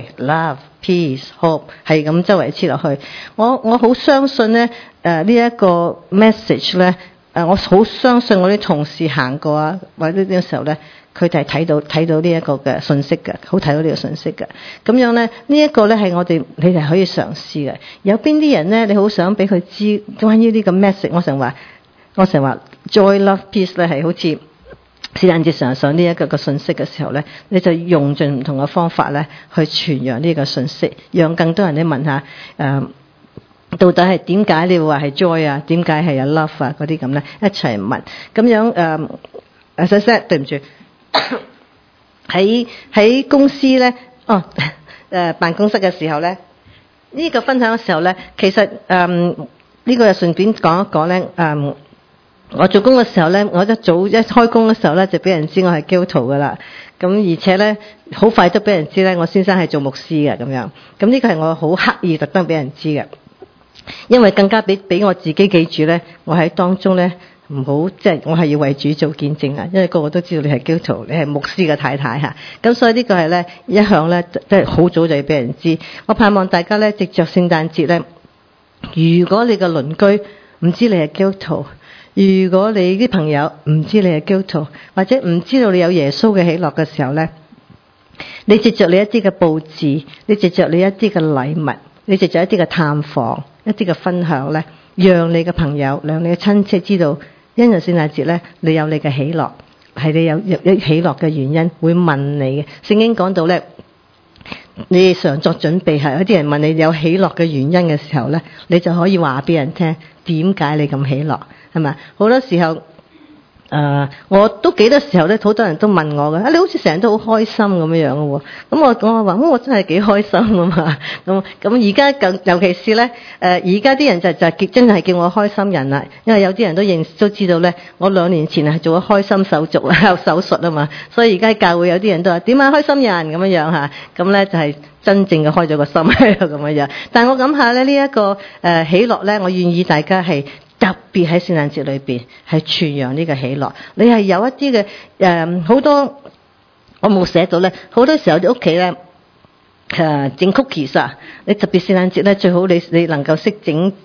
joy、love、peace、hope 係咁周圍黐落去。我我好相信咧誒呢一個 message 咧。誒，我好相信我啲同事行過啊，或者呢個時候咧，佢哋係睇到睇到呢一個嘅信息嘅，好睇到呢個信息嘅。咁樣咧，呢一個咧係我哋你哋可以嘗試嘅。有邊啲人咧，你好想俾佢知關於呢個 message？我成日話，我成日話 joy、love、peace 咧係好似聖誕節上上呢一個嘅信息嘅時候咧，你就用盡唔同嘅方法咧去傳揚呢個信息，讓更多人咧問下誒。呃到底係點解你會話係 joy 啊？點解係有 love 啊？嗰啲咁咧一齊問，咁樣誒誒細聲，對唔住，喺喺公司咧，哦誒、呃、辦公室嘅時候咧，呢、這個分享嘅時候咧，其實誒呢、呃這個又順便講一講咧，誒、呃、我做工嘅時候咧，我一早一開工嘅時候咧，就俾人知我係基督徒噶啦。咁而且咧，好快都俾人知咧，我先生係做牧師嘅咁樣。咁呢個係我好刻意特登俾人知嘅。因為更加俾俾我自己記住咧，我喺當中咧唔好即係我係要為主做見證啊！因為個個都知道你係基督徒，你係牧師嘅太太嚇，咁所以呢個係咧一向咧即係好早就要俾人知。我盼望大家咧藉着聖誕節咧，如果你嘅鄰居唔知你係基督徒，如果你啲朋友唔知你係基督徒，或者唔知道你有耶穌嘅喜樂嘅時候咧，你藉着你一啲嘅佈置，你藉着你一啲嘅禮物，你藉着一啲嘅探訪。一啲嘅分享咧，讓你嘅朋友、讓你嘅親戚知道，因為聖誕節咧，你有你嘅喜樂，係你有有喜樂嘅原因，會問你嘅。聖經講到咧，你常作準備，係有啲人問你有喜樂嘅原因嘅時候咧，你就可以話俾人聽點解你咁喜樂，係咪？好多時候。誒、呃，我都幾多時候咧，好多人都問我嘅，啊，你好似成日都好開心咁樣樣嘅喎。咁我講我話，咁我真係幾開心啊嘛。咁咁而家更尤其是咧，誒而家啲人就就真係叫我開心人啦。因為有啲人都認都知道咧，我兩年前係做咗開心手續啊，有手術啊嘛。所以而家教會有啲人都話點啊開心人咁樣樣嚇。咁咧就係真正嘅開咗個心喺度咁樣樣。但係我諗下咧，呢、這、一個誒、呃、喜樂咧，我願意大家係。特別喺聖誕節裏邊係傳揚呢個喜樂，你係有一啲嘅誒好多，我冇寫到咧。好多時候啲屋企咧誒整 cookies 啊，你特別聖誕節咧最好你你能夠識整焗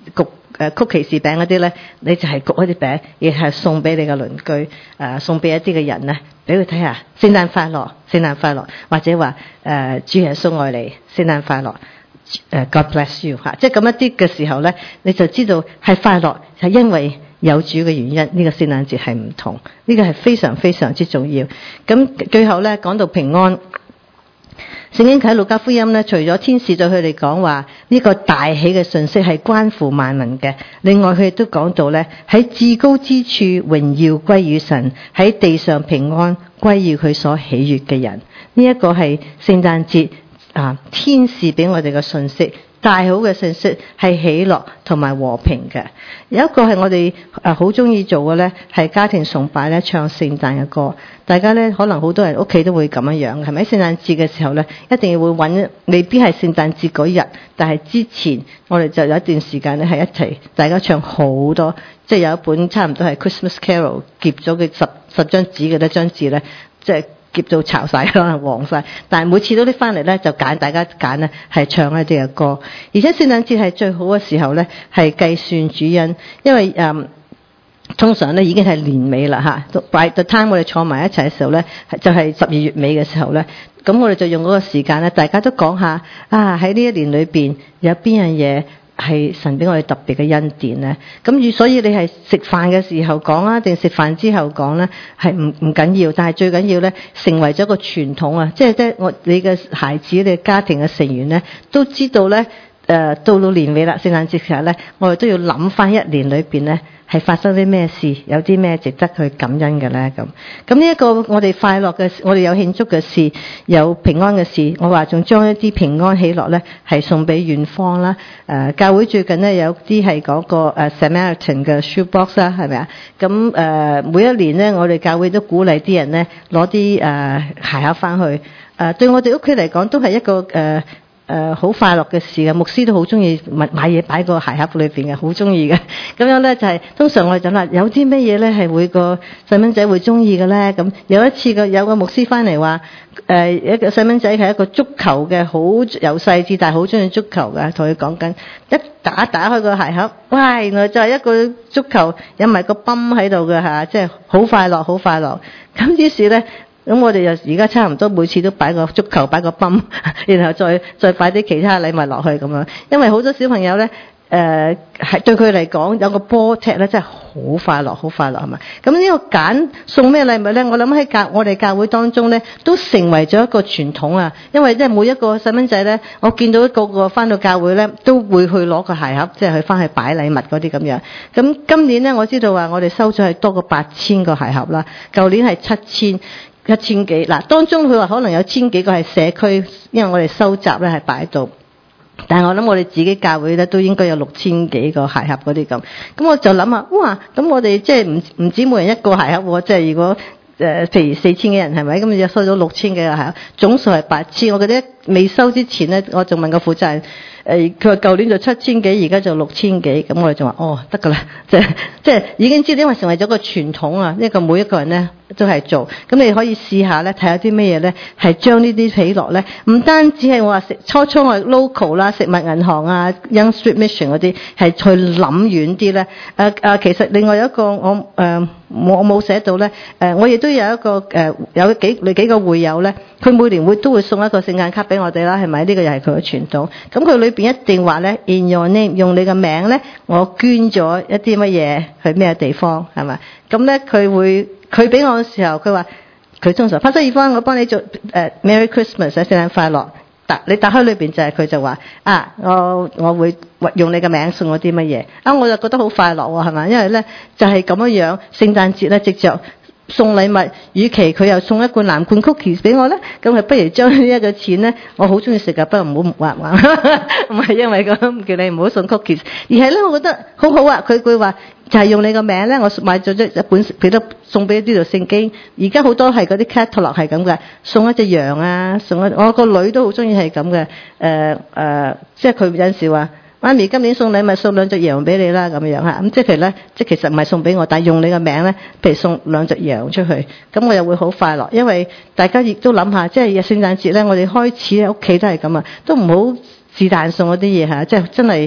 誒曲奇士餅嗰啲咧，你就係焗一啲餅，亦係送俾你嘅鄰居，誒、呃、送俾一啲嘅人咧，俾佢睇下聖誕快樂，聖誕快樂，或者話誒、呃、主耶穌愛你，聖誕快樂，誒、呃、God bless you 嚇，即係咁一啲嘅時候咧，你就知道係快樂係因為有主嘅原因，呢、這個聖誕節係唔同，呢、這個係非常非常之重要。咁最後咧講到平安。聖經喺路加福音咧，除咗天使對佢哋講話呢個大喜嘅信息係關乎萬民嘅，另外佢亦都講到咧，喺至高之處榮耀歸於神，喺地上平安歸於佢所喜悅嘅人。呢、這、一個係聖誕節啊，天使俾我哋嘅信息。大好嘅信息係喜樂同埋和平嘅。有一個係我哋誒好中意做嘅咧，係家庭崇拜咧，唱聖誕嘅歌。大家咧可能好多人屋企都會咁樣樣，係咪？聖誕節嘅時候咧，一定要會揾，未必係聖誕節嗰日，但係之前我哋就有一段時間咧係一齊，大家唱好多，即係有一本差唔多係 Christmas Carol， 夾咗佢十十張紙嘅一張紙咧，即係。夾到巢晒，可能黃晒，但係每次都拎翻嚟咧，就揀大家揀咧係唱一啲嘅歌。而且聖誕節係最好嘅時候咧，係計算主恩，因為誒、嗯、通常咧已經係年尾啦嚇。By the time 我哋坐埋一齊嘅時候咧，就係十二月尾嘅時候咧，咁我哋就用嗰個時間咧，大家都講下啊喺呢一年裏邊有邊樣嘢係神俾我哋特別嘅恩典咧，咁所以你係食飯嘅時候講啊，定食飯之後講咧，係唔唔緊要，但係最緊要咧，成為咗個傳統啊！即係即係我你嘅孩子、你嘅家庭嘅成員咧，都知道咧，誒、呃、到到年尾啦，聖誕節時候咧，我哋都要諗翻一年裏邊咧。係發生啲咩事？有啲咩值得去感恩嘅咧？咁咁呢一個我哋快樂嘅，我哋有慶祝嘅事，有平安嘅事。我話仲將一啲平安喜樂咧，係送俾遠方啦。誒、呃，教會最近咧有啲係嗰個誒 Samaritan 嘅 shoebox 啦，係咪啊？咁誒、呃、每一年咧，我哋教會都鼓勵啲人咧攞啲誒鞋盒翻去。誒、呃，對我哋屋企嚟講都係一個誒。呃誒好、呃、快樂嘅事嘅，牧師都好中意買買嘢擺個鞋盒裏邊嘅，好中意嘅。咁樣咧就係、是、通常我哋就話有啲乜嘢咧係會個細蚊仔會中意嘅咧。咁有一次個有個牧師翻嚟話，誒、呃、一個細蚊仔係一個足球嘅，好由細至大好中意足球嘅，同佢講緊一打打開個鞋盒，哇！原來就係一個足球有埋個泵喺度嘅嚇，即係好快樂好快樂。咁於是咧。咁我哋又而家差唔多每次都擺個足球，擺個泵，然後再再擺啲其他禮物落去咁樣。因為好多小朋友咧，誒、呃、係對佢嚟講有個波踢咧，真係好快樂，好快樂係嘛？咁呢個揀送咩禮物咧？我諗喺教我哋教會當中咧，都成為咗一個傳統啊。因為即係每一個細蚊仔咧，我見到個個翻到教會咧，都會去攞個鞋盒，即係去翻去擺禮物嗰啲咁樣。咁今年咧，我知道話我哋收咗係多過八千個鞋盒啦，舊年係七千。一千幾嗱，當中佢話可能有千幾個係社區，因為我哋收集咧係擺喺度，但係我諗我哋自己教會咧都應該有六千幾個鞋盒嗰啲咁，咁我就諗下，哇！咁我哋即係唔唔止每人一個鞋盒喎，即係如果誒、呃、譬如四千幾人係咪？咁就收咗六千幾個鞋盒，總數係八千。我記得未收之前咧，我仲問個負責人。誒佢話舊年就七千幾，而家就六千幾，咁我哋就話哦得㗎啦，即係即係已經知道，因為成為咗個傳統啊，呢個每一個人咧都係做，咁你可以試下咧睇下啲咩嘢咧，係將呢啲喜樂咧，唔單止係我話食初初我 local 啦，食物銀行啊 Young Street Mission 嗰啲，係去諗遠啲咧。誒、呃、誒、呃，其實另外有一個我誒、呃、我冇寫到咧，誒、呃、我亦都有一個誒、呃、有幾你幾個會友咧，佢每年會都會送一個聖誕卡俾我哋啦，係咪？呢、這個又係佢嘅傳統。咁佢裏邊一定話咧 In your name， 用你嘅名咧，我捐咗一啲乜嘢去咩地方，係咪？咁咧佢會佢俾我嘅時候，佢話佢通常 Pastor Yvonne，我幫你做誒、uh, Merry Christmas，聖誕快樂。但你打開裏邊就係佢就話啊，我我會用你嘅名送我啲乜嘢啊，我就覺得好快樂喎，係咪？因為咧就係、是、咁樣樣，聖誕節咧直着。送禮物，與其佢又送一罐藍罐 cookies 俾我咧，咁係不如將呢一個錢咧，我好中意食噶，不過唔好話話，唔係因為咁叫你唔好送 cookies，而係咧我覺得好好啊，佢佢話就係用你個名咧，我買咗一本俾得送俾呢度聖經，而家好多係嗰啲 catalog 係咁嘅，送一隻羊啊，送一我個女都好中意係咁嘅，誒、呃、誒、呃，即係佢有陣時話。媽咪今年送禮物送兩隻羊俾你啦，咁樣嚇，咁即係咧，即係其實唔係送俾我，但係用你嘅名咧，譬如送兩隻羊出去，咁我又會好快樂，因為大家亦都諗下，即係聖誕節咧，我哋開始喺屋企都係咁啊，都唔好是但送嗰啲嘢嚇，即係真係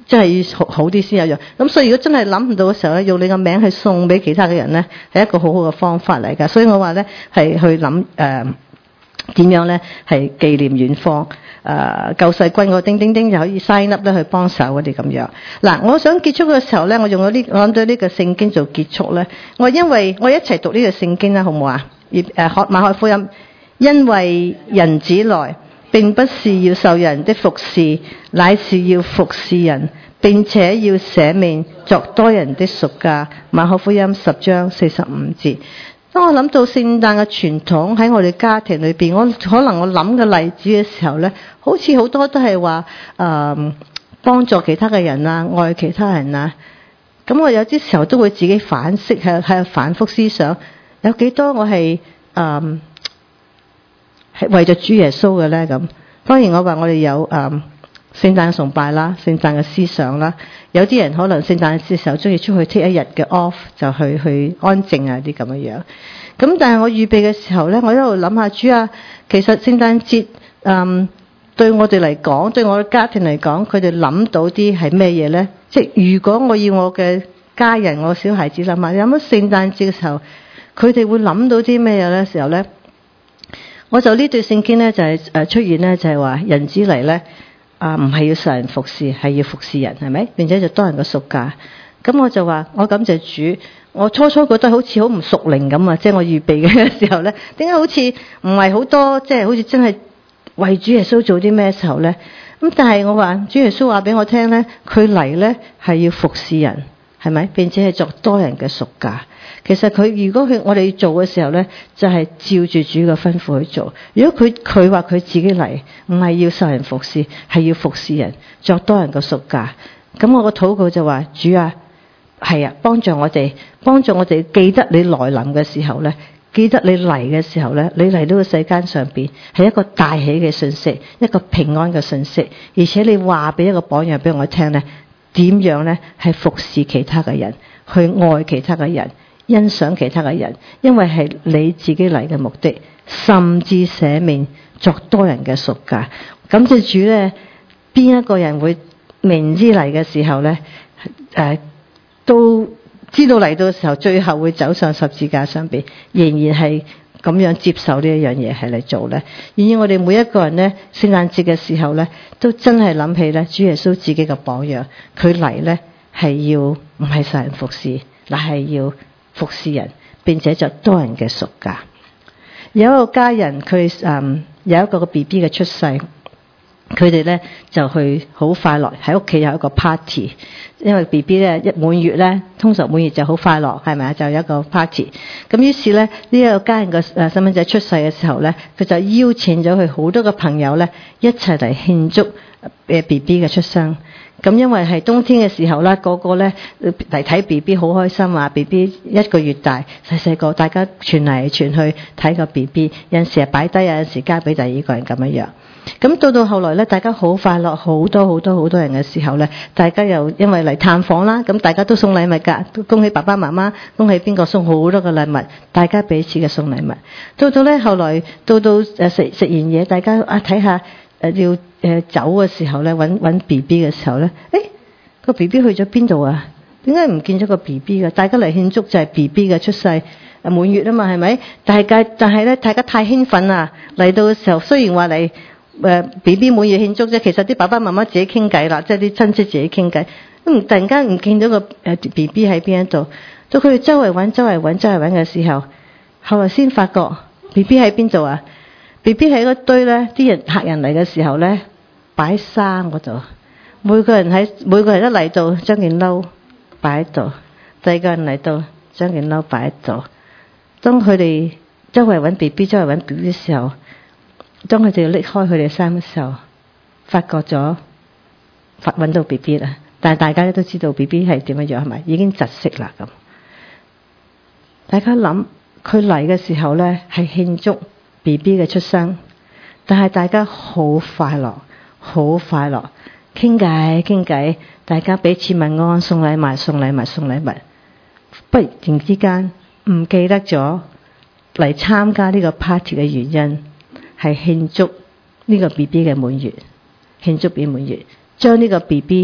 真係要好好啲先有用。咁所以如果真係諗唔到嘅時候咧，用你個名去送俾其他嘅人咧，係一個好好嘅方法嚟㗎。所以我話咧係去諗誒點樣咧係紀念遠方。誒、呃、救世軍個叮叮叮就可以 sign up 咧去幫手嗰啲咁樣。嗱，我想結束嘅時候咧，我用咗呢，我諗到呢個聖經做結束咧。我因為我一齊讀呢個聖經啦，好唔好啊？誒學馬可福音，因為人子來並不是要受人的服侍，乃是要服侍人，並且要捨命作多人的贖價。馬可福音十章四十五節。當我諗到聖誕嘅傳統喺我哋家庭裏邊，我可能我諗嘅例子嘅時候咧，好似好多都係話誒幫助其他嘅人啊，愛其他人啊。咁我有啲時候都會自己反思，係係反覆思想，有幾多我係誒係為咗主耶穌嘅咧？咁當然我話我哋有誒。呃聖誕崇拜啦，聖誕嘅思想啦，有啲人可能聖誕節時候中意出去 take 一日嘅 off， 就去去安靜啊啲咁嘅樣。咁但係我預備嘅時候咧，我一路諗下主啊，其實聖誕節嗯對我哋嚟講，對我嘅家庭嚟講，佢哋諗到啲係咩嘢咧？即係如果我要我嘅家人、我小孩子諗下，有乜聖誕節嘅時候，佢哋會諗到啲咩嘢咧？時候咧，我就呢段聖經咧就係誒出現咧，就係話人子嚟咧。啊，唔係要受人服侍，係要服侍人，係咪？並且就多人嘅贖價。咁我就話，我感謝主。我初初覺得好似好唔屬靈咁啊，即係我預備嘅時候咧，點解好似唔係好多，即係好似真係為主耶穌做啲咩時候咧？咁但係我話，主耶穌話俾我聽咧，佢嚟咧係要服侍人，係咪？並且係作多人嘅贖價。其實佢如果佢我哋做嘅時候咧，就係、是、照住主嘅吩咐去做。如果佢佢話佢自己嚟，唔係要受人服侍，係要服侍人，作多人嘅贖價。咁我個禱告就話：主啊，係啊，幫助我哋，幫助我哋記得你來臨嘅時候咧，記得你嚟嘅時候咧，你嚟到個世間上邊係一個大喜嘅信息，一個平安嘅信息，而且你話俾一個榜樣俾我聽咧，點樣咧係服侍其他嘅人，去愛其他嘅人。欣賞其他嘅人，因為係你自己嚟嘅目的，甚至捨命作多人嘅贖價。感謝主咧，邊一個人會明知嚟嘅時候咧，誒、呃、都知道嚟到嘅時候，最後會走上十字架上邊，仍然係咁樣接受呢一樣嘢係嚟做咧。願意我哋每一個人咧，聖誕節嘅時候咧，都真係諗起咧，主耶穌自己嘅榜樣，佢嚟咧係要唔係受人服侍，乃係要服侍人，並且作多人嘅贖價。有一個家人，佢誒有一個個 B B 嘅出世，佢哋咧就去好快樂喺屋企有一個 party， 因為 B B 咧一滿月咧，通常滿月就好快樂，係咪啊？就有一個 party。咁於是咧呢一個家人嘅誒細蚊仔出世嘅時候咧，佢就邀請咗佢好多個朋友咧一齊嚟慶祝誒 B B 嘅出生。咁因為係冬天嘅時候啦，個個咧嚟睇 B B 好開心啊 ！B B 一個月大，細細個，大家傳嚟傳去睇個 B B， 有陣時係擺低，有陣時交俾第二個人咁樣樣。咁到到後來咧，大家好快樂，好多好多好多人嘅時候咧，大家又因為嚟探訪啦，咁大家都送禮物㗎，都恭喜爸爸媽媽，恭喜邊個送好多嘅禮物，大家彼此嘅送禮物。到到咧後來，到到誒食食完嘢，大家啊睇下。誒要誒走嘅時候咧，揾揾 B B 嘅時候咧，誒個 B B 去咗邊度啊？點解唔見咗個 B B 嘅？大家嚟慶祝就係 B B 嘅出世，誒滿月啊嘛，係咪？但係但係咧，大家太興奮啦！嚟到嘅時候，雖然話嚟誒 B B 滿月慶祝啫，其實啲爸爸媽媽自己傾偈啦，即係啲親戚自己傾偈。咁突然間唔見咗個誒 B B 喺邊一度，到佢哋周圍揾、周圍揾、周圍揾嘅時候，後來先發覺 B B 喺邊度啊？B B 喺嗰堆咧，啲人客人嚟嘅時候咧，擺衫嗰度，每個人喺每個人一嚟到，將件褸擺喺度；第二個人嚟到，將件褸擺喺度。當佢哋周圍揾 B B， 周圍揾 B B 嘅時候，當佢哋要拎開佢哋衫嘅時候，發覺咗發揾到 B B 啦。但係大家都知道 B B 係點樣樣，係咪已經窒息啦咁？大家諗佢嚟嘅時候咧，係慶祝 B B 嘅出生，但係大家好快樂，好快樂，傾偈傾偈，大家彼此問安，送禮物送禮物送禮物，不然之間唔記得咗嚟參加呢個 party 嘅原因係慶祝呢個 B B 嘅滿月，慶祝 B B 滿月，將呢個 B B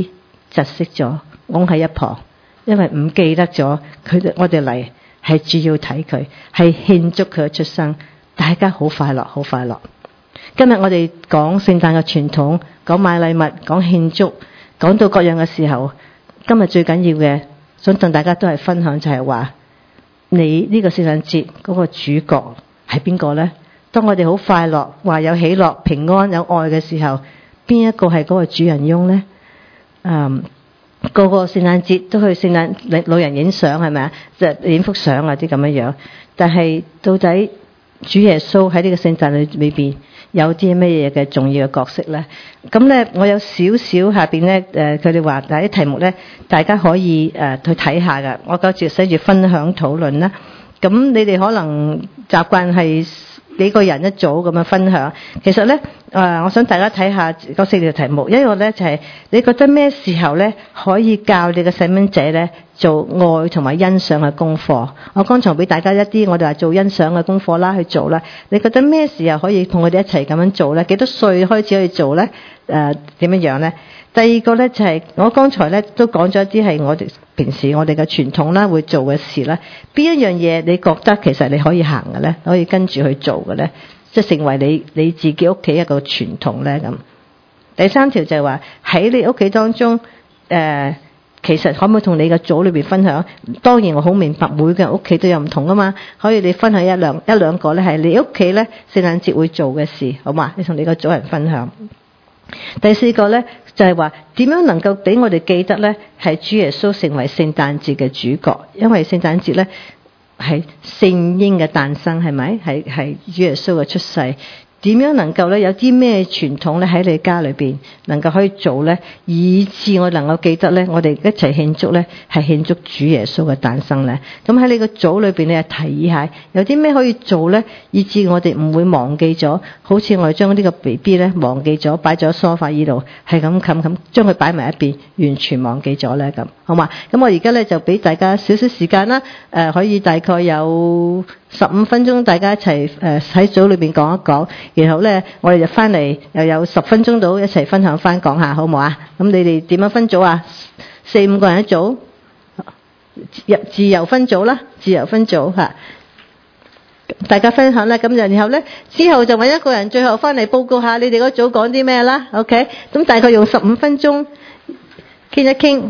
窒息咗，拱喺一旁，因為唔記得咗佢哋我哋嚟係主要睇佢，係慶祝佢嘅出生，大家好快樂，好快樂。今日我哋講聖誕嘅傳統，講買禮物，講慶祝，講到各樣嘅時候，今日最緊要嘅，想同大家都係分享就係話，你呢個聖誕節嗰個主角係邊個呢？當我哋好快樂，話有喜樂、平安、有愛嘅時候，邊一個係嗰個主人翁呢？嗯，個個聖誕節都去聖誕老人影相係咪啊？即係影幅相啊啲咁樣樣。但係到底主耶穌喺呢個聖誕裏裏邊有啲咩嘢嘅重要嘅角色咧？咁咧，我有少少下邊咧，誒佢哋話嗱啲題目咧，大家可以誒、呃、去睇下㗎。我嗰節寫住分享討論啦。咁你哋可能習慣係幾個人一組咁樣分享。其實咧，誒、呃、我想大家睇下嗰四條題目。一個咧就係、是、你覺得咩時候咧可以教你嘅細蚊仔咧做愛同埋欣賞嘅功課？我剛才俾大家一啲我哋話做欣賞嘅功課啦，去做啦。你覺得咩時候可以同佢哋一齊咁樣做咧？幾多歲開始可以做咧？誒點樣樣咧？第二個咧就係、是、我剛才咧都講咗一啲係我哋平時我哋嘅傳統啦，會做嘅事啦。邊一樣嘢你覺得其實你可以行嘅咧，可以跟住去做嘅咧，即係成為你你自己屋企一個傳統咧咁。第三條就係話喺你屋企當中誒。呃其實可唔可以同你嘅組裏邊分享？當然我好明白每個人屋企都有唔同噶嘛，可以你分享一兩一兩個咧係你屋企咧聖誕節會做嘅事，好嘛？你同你個組人分享。第四個咧就係話點樣能夠俾我哋記得咧係主耶穌成為聖誕節嘅主角，因為聖誕節咧係聖嬰嘅誕生，係咪？係係主耶穌嘅出世。點樣能夠咧有啲咩傳統咧喺你家裏邊能夠可以做咧，以致我能夠記得咧，我哋一齊慶祝咧係慶祝主耶穌嘅誕生咧。咁喺你個組裏邊，你係提議下有啲咩可以做咧，以致我哋唔會忘記咗。好似我哋將呢個 B B 咧忘記咗，擺咗梳化依度，係咁冚冚將佢擺埋一邊，完全忘記咗咧咁，好嘛？咁我而家咧就俾大家少少時間啦，誒、呃、可以大概有十五分鐘，大家一齊誒喺組裏邊講一講。然後咧，我哋就翻嚟又有十分鐘到一齊分享翻講下，好唔好啊？咁你哋點樣分組啊？四五個人一組，自由分組啦，自由分組嚇。大家分享啦，咁就然後咧之後就揾一個人最後翻嚟報告下你哋嗰組講啲咩啦。OK，咁大概用十五分鐘傾一傾。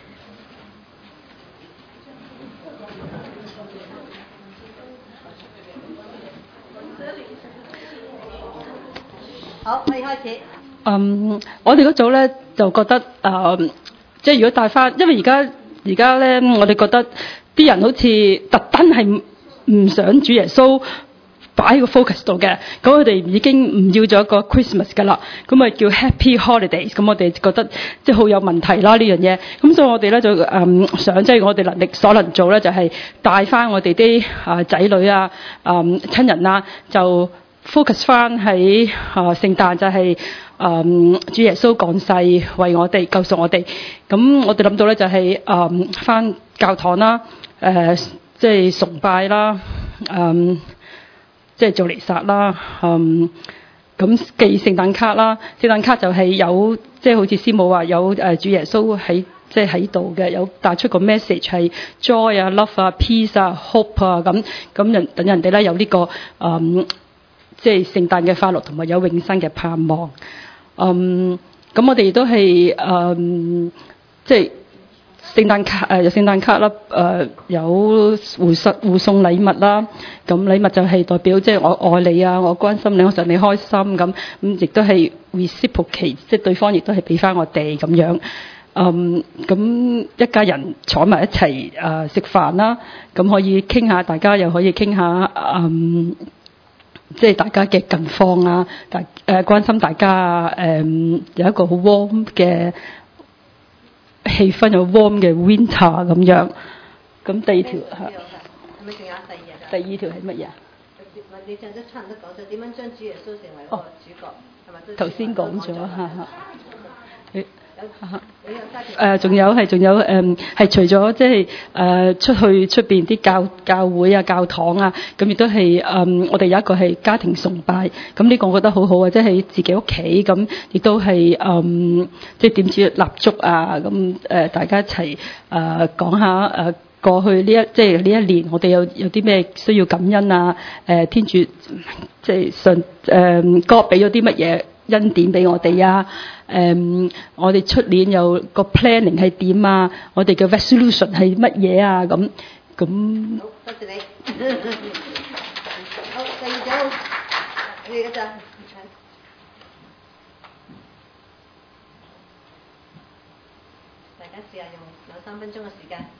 好，可以開始。 嗯，我哋嗰組咧就覺得誒、呃，即係如果帶翻，因為而家而家咧，我哋覺得啲人好似特登係唔想主耶穌擺喺個 focus 度嘅，咁佢哋已經唔要咗一個 Christmas 㗎啦，咁咪叫 Happy Holidays，咁我哋覺得即係好有問題啦呢樣嘢，咁所以我哋咧就誒、嗯、想即係我哋能力所能做咧，就係帶翻我哋啲啊仔女啊、誒親人啊就。focus 翻喺啊聖誕就係、是、啊、嗯、主耶穌降世為我哋救贖我哋，咁我哋諗到咧就係啊翻教堂啦，誒即係崇拜啦，嗯即係做彌撒啦，嗯咁寄聖誕卡啦，聖誕卡就係有即係好似師母話有誒主耶穌喺即係喺度嘅，有帶出個 message 係 joy 啊 love 啊 peace 啊 hope 啊咁，咁人等人哋咧有呢、這個嗯。即係聖誕嘅快樂同埋有永生嘅盼望。嗯，咁我哋亦都係誒，即係聖誕卡誒有聖誕卡啦，誒、呃、有互送互送禮物啦。咁禮物就係代表即係我愛你啊，我關心你，我想你開心咁。咁亦都係 reciprocate，即係對方亦都係俾翻我哋咁樣。嗯，咁一家人坐埋一齊誒食飯啦，咁可以傾下，大家又可以傾下嗯。即係大家嘅近況啊，大誒、呃、關心大家啊，誒、嗯、有一個好 warm 嘅氣氛，有 warm 嘅 winter 咁樣。咁第二條嚇，係咪仲有第二日？第二條係乜嘢？你上次差唔多講咗點樣將主耶穌成為一個主角，係咪、哦？頭先講咗嚇嚇。有誒，仲有係仲有誒，係除咗即係誒出去出邊啲教教會啊、教堂啊，咁亦都係誒，我哋有一個係家庭崇拜，咁呢個我覺得好好啊，即係喺自己屋企咁，亦都係誒，即係點知蠟燭啊，咁誒大家一齊誒講下誒過去呢一即係呢一年，我哋有有啲咩需要感恩啊？誒天主即係上誒哥俾咗啲乜嘢恩典俾我哋啊？誒、嗯，我哋出年有個 planning 係點啊？我哋嘅 resolution 係乜嘢啊？咁咁。好，多謝你。好，第二組，你嗰陣。大家試下用兩三分鐘嘅時間。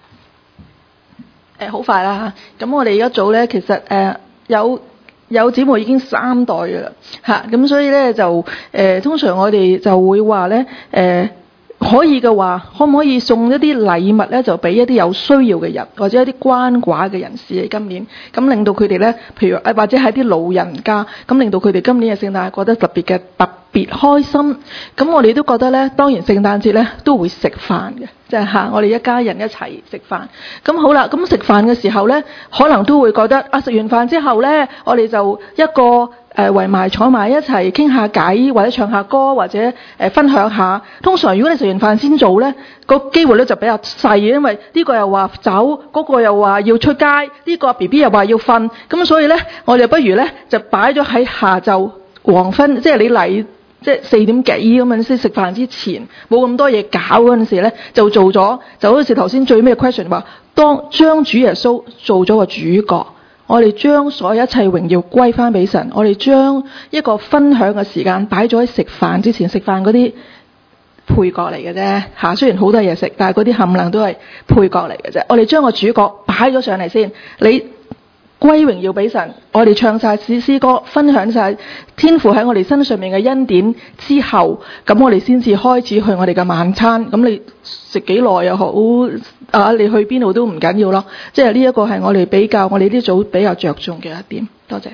誒，好快啦嚇！咁我哋而家組咧，其實誒、呃、有。有姊妹已經三代嘅啦，嚇咁所以咧就誒、呃、通常我哋就會話咧誒可以嘅話，可唔可以送一啲禮物咧，就俾一啲有需要嘅人，或者一啲鰥寡嘅人士喺今年，咁令到佢哋咧，譬如誒或者係啲老人家，咁令到佢哋今年嘅聖誕覺得特別嘅特別開心。咁我哋都覺得咧，當然聖誕節咧都會食飯嘅。即係嚇，我哋一家人一齊食飯。咁好啦，咁食飯嘅時候咧，可能都會覺得啊，食完飯之後咧，我哋就一個誒圍埋坐埋一齊傾下偈，或者唱下歌，或者誒、呃、分享下。通常如果你食完飯先做咧，個機會咧就比較細，因為呢個又話走，嗰、那個又話要出街，呢、這個 B B 又話要瞓。咁所以咧，我哋不如咧就擺咗喺下晝黃昏，即係你嚟。即係四點幾咁樣先食飯之前，冇咁多嘢搞嗰陣時咧，就做咗，就好似頭先最尾嘅 question 話，當將主耶穌做咗個主角，我哋將所有一切榮耀歸翻俾神，我哋將一個分享嘅時間擺咗喺食飯之前，食飯嗰啲配角嚟嘅啫嚇，雖然好多嘢食，但係嗰啲冚唪唥都係配角嚟嘅啫。我哋將個主角擺咗上嚟先，你。歸榮耀俾神，我哋唱晒詩詩歌，分享晒天父喺我哋身上面嘅恩典之後，咁我哋先至開始去我哋嘅晚餐。咁你食幾耐又好啊？你去邊度都唔緊要咯。即係呢一個係我哋比較，我哋呢組比較着重嘅一點。多謝。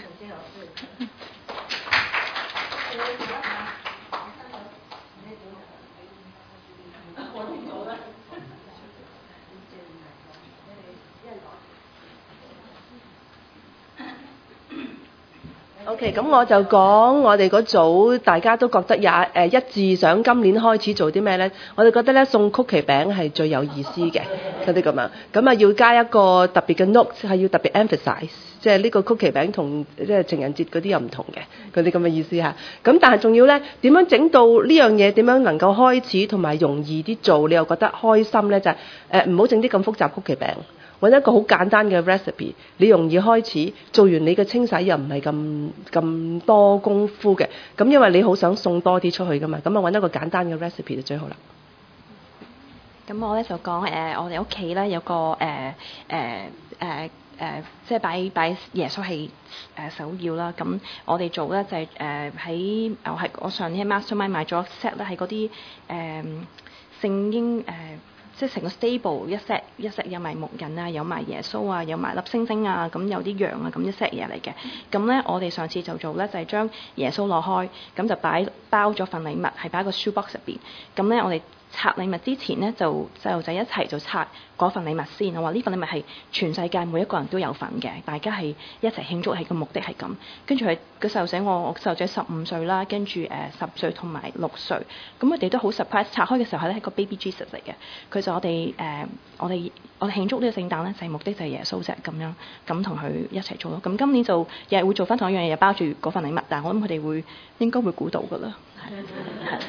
OK， 咁我就講我哋嗰組大家都覺得也誒一致想今年開始做啲咩呢？我哋覺得咧送曲奇餅係最有意思嘅嗰啲咁樣，咁啊要加一個特別嘅 note 係要特別 emphasize，即係呢個曲奇餅同即係情人節嗰啲又唔同嘅嗰啲咁嘅意思嚇。咁但係仲要咧點樣整到呢樣嘢點樣能夠開始同埋容易啲做，你又覺得開心呢？就係誒唔好整啲咁複雜曲奇餅。揾一個好簡單嘅 recipe， 你容易開始，做完你嘅清洗又唔係咁咁多功夫嘅，咁因為你好想送多啲出去噶嘛，咁啊揾一個簡單嘅 recipe 就最好啦。 咁我咧就講誒、呃，我哋屋企咧有個誒誒誒誒，即係擺擺耶穌係誒首要啦。咁我哋做咧就係誒喺我係我上年喺 Mastermind 買咗 set 咧，係嗰啲誒聖經誒。呃即係成個 stable 一 set 一 set 有埋牧人啊，有埋耶穌啊，有埋粒星星啊，咁有啲羊啊，咁一 set 嘢嚟嘅。咁咧我哋上次就做咧就係、是、將耶穌攞開，咁就擺包咗份禮物，係擺喺個 shoe box 入邊。咁咧我哋拆禮物之前咧，就細路仔一齊就拆嗰份禮物先。我話呢份禮物係全世界每一個人都有份嘅，大家係一齊慶祝，係個目的係咁。跟住佢個細路仔，我我細路仔十五歲啦，跟住誒十歲同埋六歲，咁佢哋都好 surprise。拆開嘅時候係咧係個 baby Jesus 嚟嘅，佢就我哋誒、呃、我哋我哋慶祝呢個聖誕咧，就係、是、目的就係耶穌啫咁樣，咁同佢一齊做咯。咁今年就又係會做翻同一樣嘢，包住嗰份禮物，但係我諗佢哋會應該會估到㗎啦。係。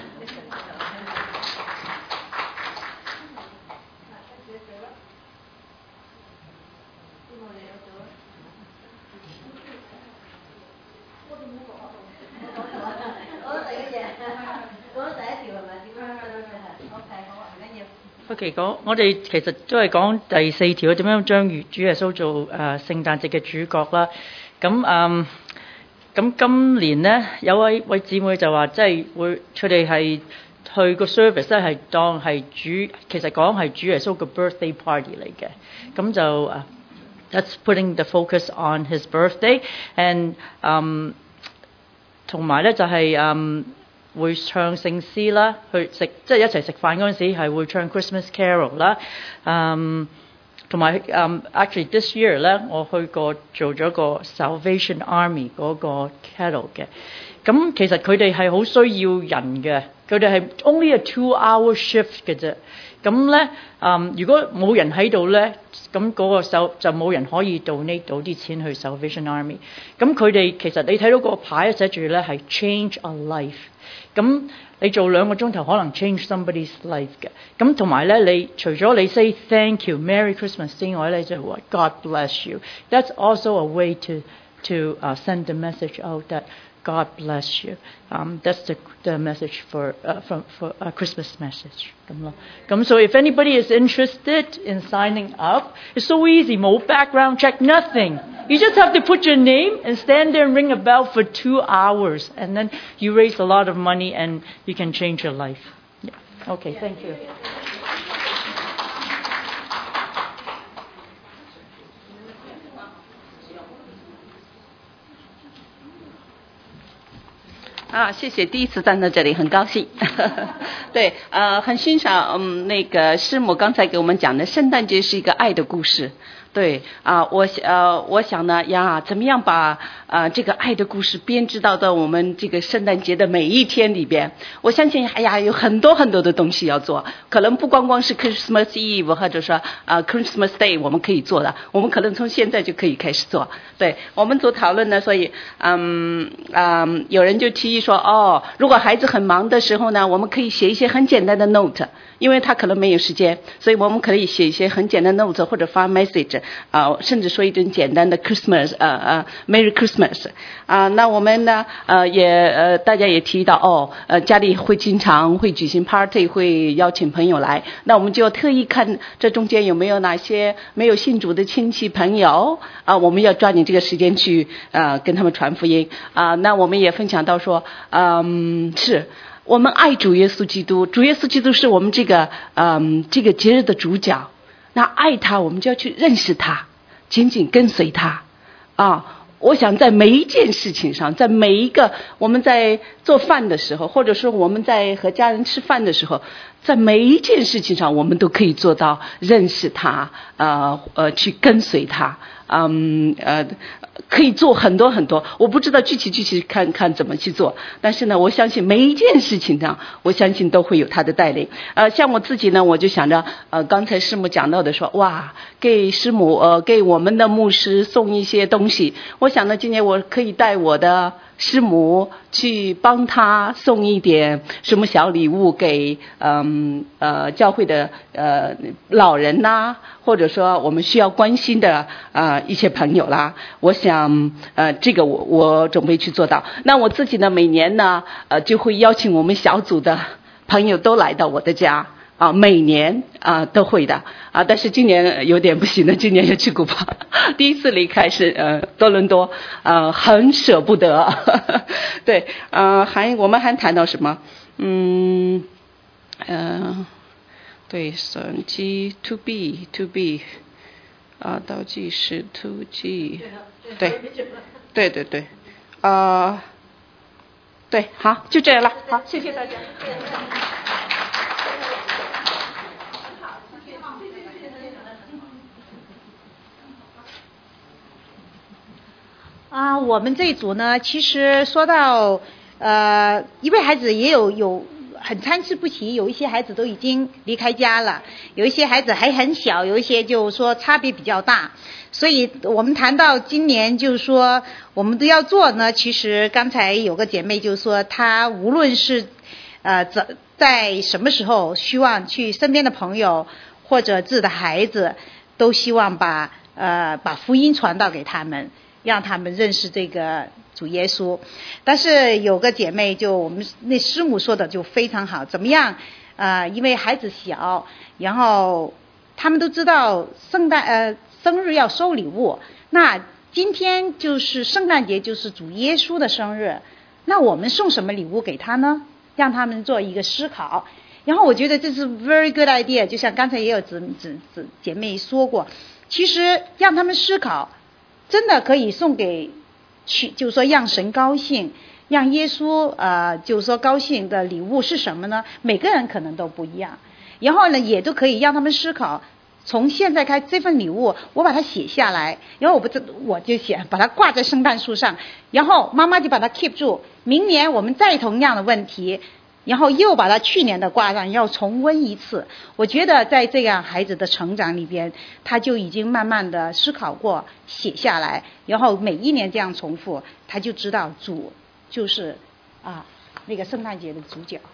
OK， 講我哋其實都係講第四條點樣將主耶穌做誒、呃、聖誕節嘅主角啦。咁嗯咁今年咧有位位姊妹就話，即係會佢哋係去個 service 咧係當係主，其實講係主耶穌嘅 birthday party 嚟嘅。咁就誒、uh, that's putting the focus on his birthday and 嗯同埋咧就係、是、嗯。Um, 會唱聖詩啦，去食即係一齊食飯嗰陣時係會唱 Christmas Carol 啦。嗯，同埋嗯 actually this year 咧，我去過做咗個 Salvation Army 嗰個 Carol 嘅。咁其實佢哋係好需要人嘅，佢哋係 only a two hour shift 嘅啫。咁咧，嗯，如果冇人喺度咧，咁嗰個手就冇人可以 donate 到啲錢去 Salvation Army。咁佢哋其實你睇到個牌寫住咧係 change a life。咁你做兩個鐘頭可能 change somebody's life 嘅。咁同埋咧，你除咗你 say thank you Merry Christmas 之外咧，就話 God bless you。That's also a way to to、uh, send the message out that God bless you. Um, that's the, the message for uh, for, for a Christmas message. 咁咯。咁 so if anybody is interested in signing up, it's so easy. No background check, nothing. You just have to put your name and stand there and ring a bell for two hours, and then you raise a lot of money and you can change your life. Yeah. Okay. Thank you. 啊，谢谢，第一次站在这里，很高兴。对，呃，很欣赏，嗯，那个师母刚才给我们讲的，圣诞节是一个爱的故事。对啊、呃，我呃，我想呢呀，怎么样把呃这个爱的故事编织到到我们这个圣诞节的每一天里边？我相信，哎呀，有很多很多的东西要做，可能不光光是 Christmas Eve 或者说呃 Christmas Day 我们可以做的，我们可能从现在就可以开始做。对，我们做讨论呢，所以嗯嗯，有人就提议说，哦，如果孩子很忙的时候呢，我们可以写一些很简单的 note。因为他可能没有时间，所以我们可以写一些很简单的 note 或者发 message 啊、呃，甚至说一顿简单的 Christmas 呃呃 Merry Christmas 啊、呃。那我们呢呃也呃大家也提到哦呃家里会经常会举行 party 会邀请朋友来，那我们就特意看这中间有没有哪些没有信主的亲戚朋友啊、呃，我们要抓紧这个时间去呃跟他们传福音啊、呃。那我们也分享到说嗯是。我们爱主耶稣基督，主耶稣基督是我们这个嗯这个节日的主角。那爱他，我们就要去认识他，紧紧跟随他啊。我想在每一件事情上，在每一个我们在做饭的时候，或者说我们在和家人吃饭的时候，在每一件事情上，我们都可以做到认识他，呃呃，去跟随他。嗯呃，可以做很多很多，我不知道具体具体看看怎么去做，但是呢，我相信每一件事情上，我相信都会有他的带领。呃，像我自己呢，我就想着，呃，刚才师母讲到的说，哇，给师母呃给我们的牧师送一些东西，我想呢，今年我可以带我的师母去帮他送一点什么小礼物给嗯呃教会的呃老人呐，或者说我们需要关心的啊、呃、一些朋友啦。我想呃这个我我准备去做到。那我自己呢，每年呢呃就会邀请我们小组的朋友都来到我的家。啊，每年啊都会的啊，但是今年有点不行了，今年要去古巴，第一次离开是呃多伦多，呃很舍不得。呵呵对，呃还我们还谈到什么？嗯，呃，对，神迹 to be to be 啊，倒计时 to G， 对，对对对，啊、呃，对，好，就这样了，好，谢谢大家。 啊，我们这一组呢，其实说到呃，一位孩子也有有很参差不齐，有一些孩子都已经离开家了，有一些孩子还很小，有一些就是说差别比较大。所以我们谈到今年就是说我们都要做呢，其实刚才有个姐妹就是说，她无论是呃在在什么时候，希望去身边的朋友或者自己的孩子，都希望把呃把福音传导给他们。让他们认识这个主耶稣。但是有个姐妹就我们那师母说的就非常好，怎么样呃因为孩子小，然后他们都知道圣诞呃生日要收礼物，那今天就是圣诞节，就是主耶稣的生日，那我们送什么礼物给他呢？让他们做一个思考。然后我觉得这是 very good idea， 就像刚才也有姊姊姊姐妹说过，其实让他们思考真的可以送给去，就是说让神高兴， 讓耶穌呃就是說高興的禮物是什麼呢？每個人可能都不一樣，然後呢也都可以讓他們思考，從現在開這份禮物我把它寫下來，然後我不我就寫把它掛在聖誕樹上，然後媽媽就把它 keep 住，明年我們再同樣的問題，然後又把它去年的掛上，要重溫一次。我覺得在這樣孩子的成長裏邊，他就已經慢慢的思考過，寫下來，然後每一年這樣重複，他就知道主就是啊那個聖誕節的主角。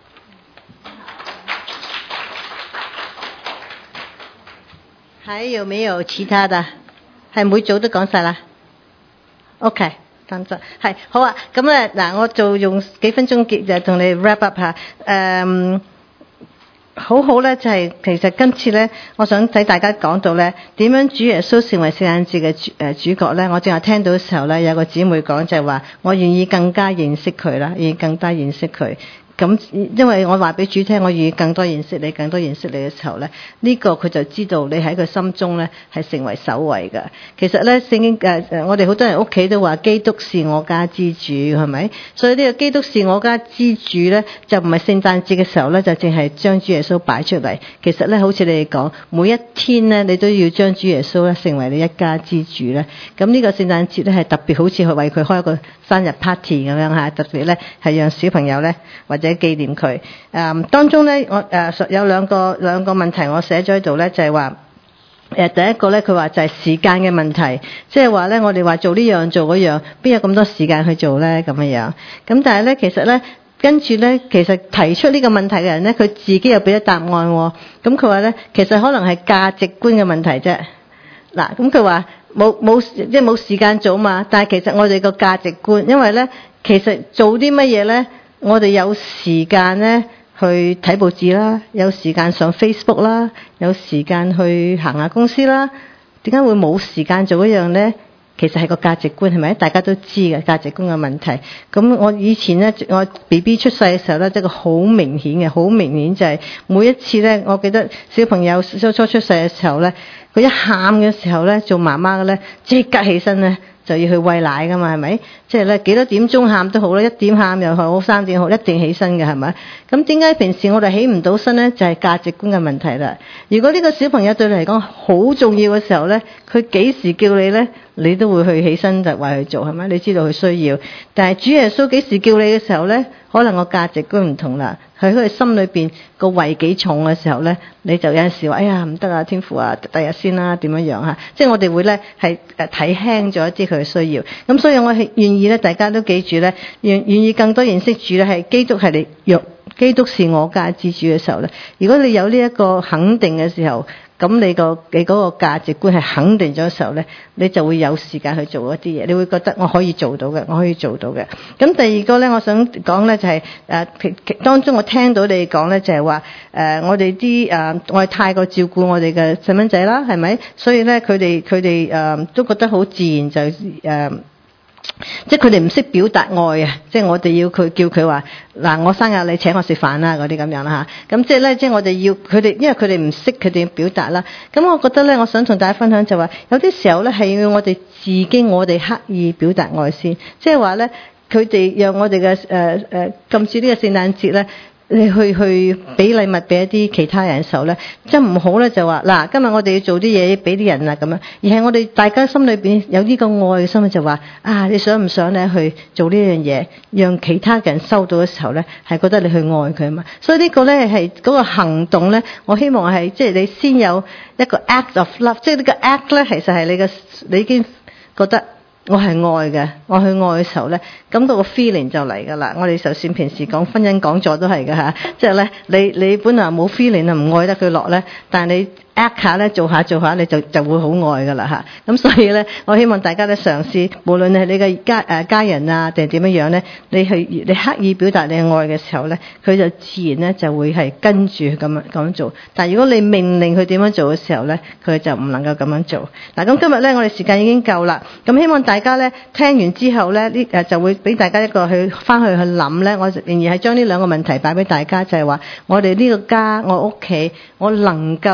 還有沒有其他的？係每組都講晒啦。OK。等陣係好啊，咁咧嗱，我就用幾分鐘結就同你 wrap up 下。誒、嗯，好好咧，就係、是、其實今次咧，我想睇大家講到咧，點樣主耶穌成為聖誕節嘅主誒主角咧。我淨係聽到嘅時候咧，有個姊妹講就係話，我願意更加認識佢啦，願意更加認識佢。咁因為我話俾主聽，我願意更多認識你，更多認識你嘅時候咧，呢、這個佢就知道你喺佢心中咧係成為首位嘅。其實咧聖經誒誒，我哋好多人屋企都話基督是我家之主，係咪？所以呢個基督是我家之主咧，就唔係聖誕節嘅時候咧，就淨係將主耶穌擺出嚟。其實咧，好似你哋講，每一天咧，你都要將主耶穌咧成為你一家之主咧。咁呢個聖誕節咧係特別好似去為佢開一個生日 party 咁樣嚇，特別咧係讓小朋友咧或者紀念佢。誒、嗯、當中咧，我誒、呃、有兩個兩個問題我寫咗喺度咧，就係話誒第一個咧，佢話就係時間嘅問題，即係話咧我哋話做呢樣做嗰樣，邊有咁多時間去做咧咁樣樣。咁但係咧，其實咧跟住咧，其實提出呢個問題嘅人咧，佢自己又俾咗答案喎。咁佢話咧，其實可能係價值觀嘅問題啫。嗱，咁佢話冇冇即係冇時間做嘛，但係其實我哋個價值觀，因為咧其實做啲乜嘢咧？我哋有時間咧去睇報紙啦，有時間上 Facebook 啦，有時間去行下公司啦。點解會冇時間做一樣咧？其實係個價值觀，係咪？大家都知嘅價值觀嘅問題。咁我以前咧，我 B B 出世嘅時候咧，即係個好明顯嘅，好明顯就係每一次咧，我記得小朋友初初出世嘅時候咧，佢一喊嘅時候咧，做媽媽嘅咧即刻起身咧。就要去餵奶㗎嘛，係咪？即係咧幾多點鐘喊都好啦，一點喊又好，三點好，一定起身嘅係咪？咁點解平時我哋起唔到身咧？就係、是、價值觀嘅問題啦。如果呢個小朋友對你嚟講好重要嘅時候咧，佢幾時叫你咧，你都會去起身就為佢做係咪？你知道佢需要。但係主耶穌幾時叫你嘅時候咧，可能個價值觀唔同啦。喺佢心裏邊個胃幾重嘅時候咧，你就有陣時話：哎呀唔得啊，天父啊，第日先啦，點樣樣嚇？即係我哋會咧係誒睇輕咗一啲佢嘅需要。咁所以我係願意咧，大家都記住咧，願願意更多認識主咧，係基督係你若基督是我家之主嘅時候咧。如果你有呢一個肯定嘅時候，咁你個你嗰個價值觀係肯定咗嘅時候咧，你就會有時間去做一啲嘢，你會覺得我可以做到嘅，我可以做到嘅。咁第二個咧，我想講咧就係、是、誒，其、呃、當中我聽到你講咧就係話誒，我哋啲誒我哋太過照顧我哋嘅細蚊仔啦，係咪？所以咧佢哋佢哋誒都覺得好自然就誒。呃即係佢哋唔識表達愛啊！即係我哋要佢叫佢話嗱，我生日你請我食飯啦嗰啲咁樣啦嚇。咁即係咧，即係我哋要佢哋，因為佢哋唔識佢哋要表達啦。咁我覺得咧，我想同大家分享就話，有啲時候咧係要我哋自己，我哋刻意表達愛先。即係話咧，佢哋讓我哋嘅誒誒，今次呢個聖誕節咧。你去去俾禮物俾一啲其他人嘅時候咧，即係唔好咧就話嗱，今日我哋要做啲嘢俾啲人啊咁樣，而係我哋大家心裏邊有呢個愛嘅心就話啊，你想唔想咧去做呢樣嘢，讓其他人收到嘅時候咧，係覺得你去愛佢啊嘛。所以呢個咧係嗰個行動咧，我希望係即係你先有一個 act of love，即係呢個 act 咧，其實係你嘅你已經覺得。我係愛嘅，我去愛嘅時候咧，咁嗰個 feeling 就嚟㗎啦。我哋就算平時講婚姻講座都係㗎嚇，即係咧你你本來冇 feeling 啊，唔愛得佢落咧，但係你 act 下咧，做下做下你就就會好愛㗎啦嚇。咁所以咧，我希望大家咧嘗試，無論係你嘅家誒、呃、家人啊定係點樣樣咧，你去你刻意表達你嘅愛嘅時候咧，佢就自然咧就會係跟住咁樣咁樣做。但係如果你命令佢點樣做嘅時候咧，佢就唔能夠咁樣做。嗱，咁今日咧我哋時間已經夠啦，咁希望大家咧聽完之後咧，呢誒就會俾大家一個去翻去去諗咧。我仍然係將呢兩個問題擺俾大家，就係話我哋呢個家，我屋企，我能夠喺呢個聖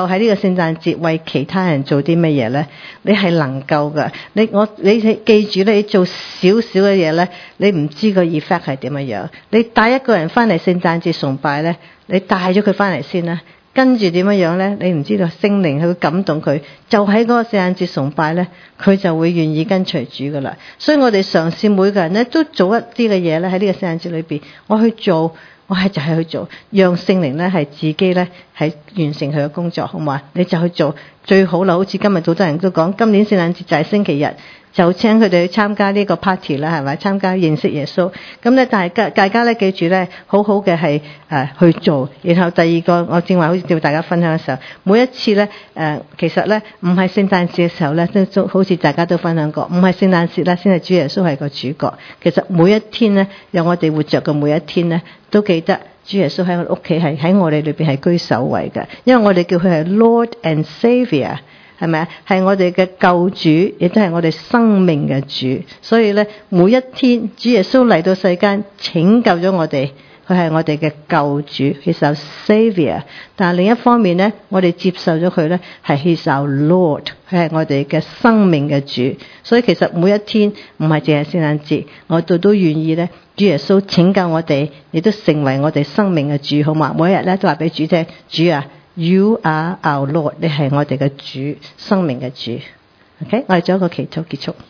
聖誕節為其他人做啲乜嘢咧？你係能夠㗎。你我你記住咧，你做少少嘅嘢咧，你唔知個 effect 係點樣樣。你帶一個人翻嚟聖誕節崇拜咧，你帶咗佢翻嚟先啦。跟住點樣樣咧？你唔知道聖靈去感動佢，就喺嗰個聖誕節崇拜咧，佢就會願意跟隨主噶啦。所以我哋嘗試每個人咧都做一啲嘅嘢咧，喺呢個聖誕節裏邊，我去做，我係就係去做，讓聖靈咧係自己咧係完成佢嘅工作，好嘛？你就去做最好啦。好似今日好多人都講，今年聖誕節就係星期日。就請佢哋去參加呢個 party 啦，係咪？參加認識耶穌。咁咧，大家大家咧記住咧，好好嘅係誒去做。然後第二個，我正話好似叫大家分享嘅時候，每一次咧誒、呃，其實咧唔係聖誕節嘅時候咧，都好似大家都分享過，唔係聖誕節咧先係主耶穌係個主角。其實每一天咧，有我哋活着嘅每一天咧，都記得主耶穌喺我哋屋企係喺我哋裏邊係居首位嘅，因為我哋叫佢係 Lord and Saviour。係咪啊？係我哋嘅救主，亦都係我哋生命嘅主。所以咧，每一天主耶穌嚟到世間拯救咗我哋，佢係我哋嘅救主 ，He's our Saviour。但係另一方面咧，我哋接受咗佢咧，係 He's our Lord，佢係我哋嘅生命嘅主。所以其實每一天唔係淨係聖誕節，我哋都願意咧，主耶穌拯救我哋，亦都成為我哋生命嘅主，好嘛？每一日咧都話俾主聽，主啊！You are our Lord， 你係我哋嘅主，生命嘅主。OK， 我哋做一個祈禱結束。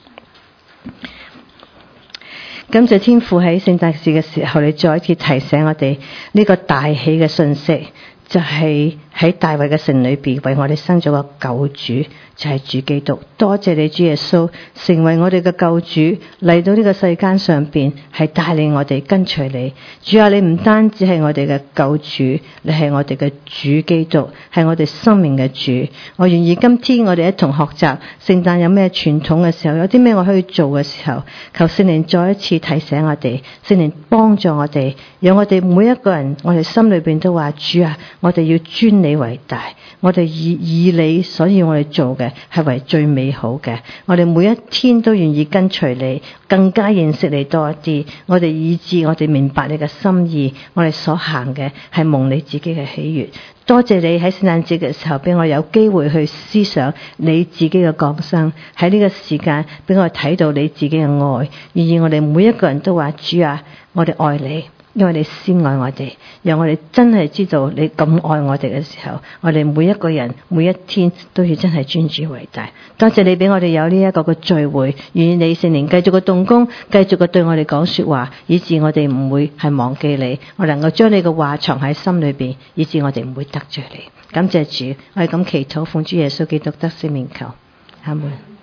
感謝天父喺聖誕節嘅時候，你再一次提醒我哋呢個大喜嘅信息，就係喺大衛嘅城裏邊為我哋生咗個救主，就係主基督。多謝你主耶穌成為我哋嘅救主，嚟到呢個世間上邊係帶領我哋跟隨你。主啊，你唔單止係我哋嘅救主，你係我哋嘅主基督，係我哋生命嘅主。我願意今天我哋一同學習聖誕有咩傳統嘅時候，有啲咩我可以做嘅時候，求聖靈再一次提醒我哋，聖靈幫助我哋，讓我哋每一個人我哋心裏邊都話，主啊，我哋要尊你為大，我哋以以你所以我哋做嘅係為最美好嘅，我哋每一天都願意跟隨你，更加認識你多一啲，我哋以致我哋明白你嘅心意，我哋所行嘅係蒙你自己嘅喜悅。多謝你喺聖誕節嘅時候俾我有機會去思想你自己嘅降生，喺呢個時間俾我睇到你自己嘅愛，願意我哋每一個人都話，主啊，我哋愛你，因為你先愛我哋，讓我哋真係知道你咁愛我哋嘅時候，我哋每一個人每一天都要真係尊主為大。多謝你俾我哋有呢一個嘅聚會，願意你聖靈繼續嘅動工，繼續嘅對我哋講說話，以致我哋唔會係忘記你，我能夠將你嘅話藏喺心裏邊，以致我哋唔會得罪你。感謝主，我係咁祈禱，奉主耶穌基督得勝名求，阿門。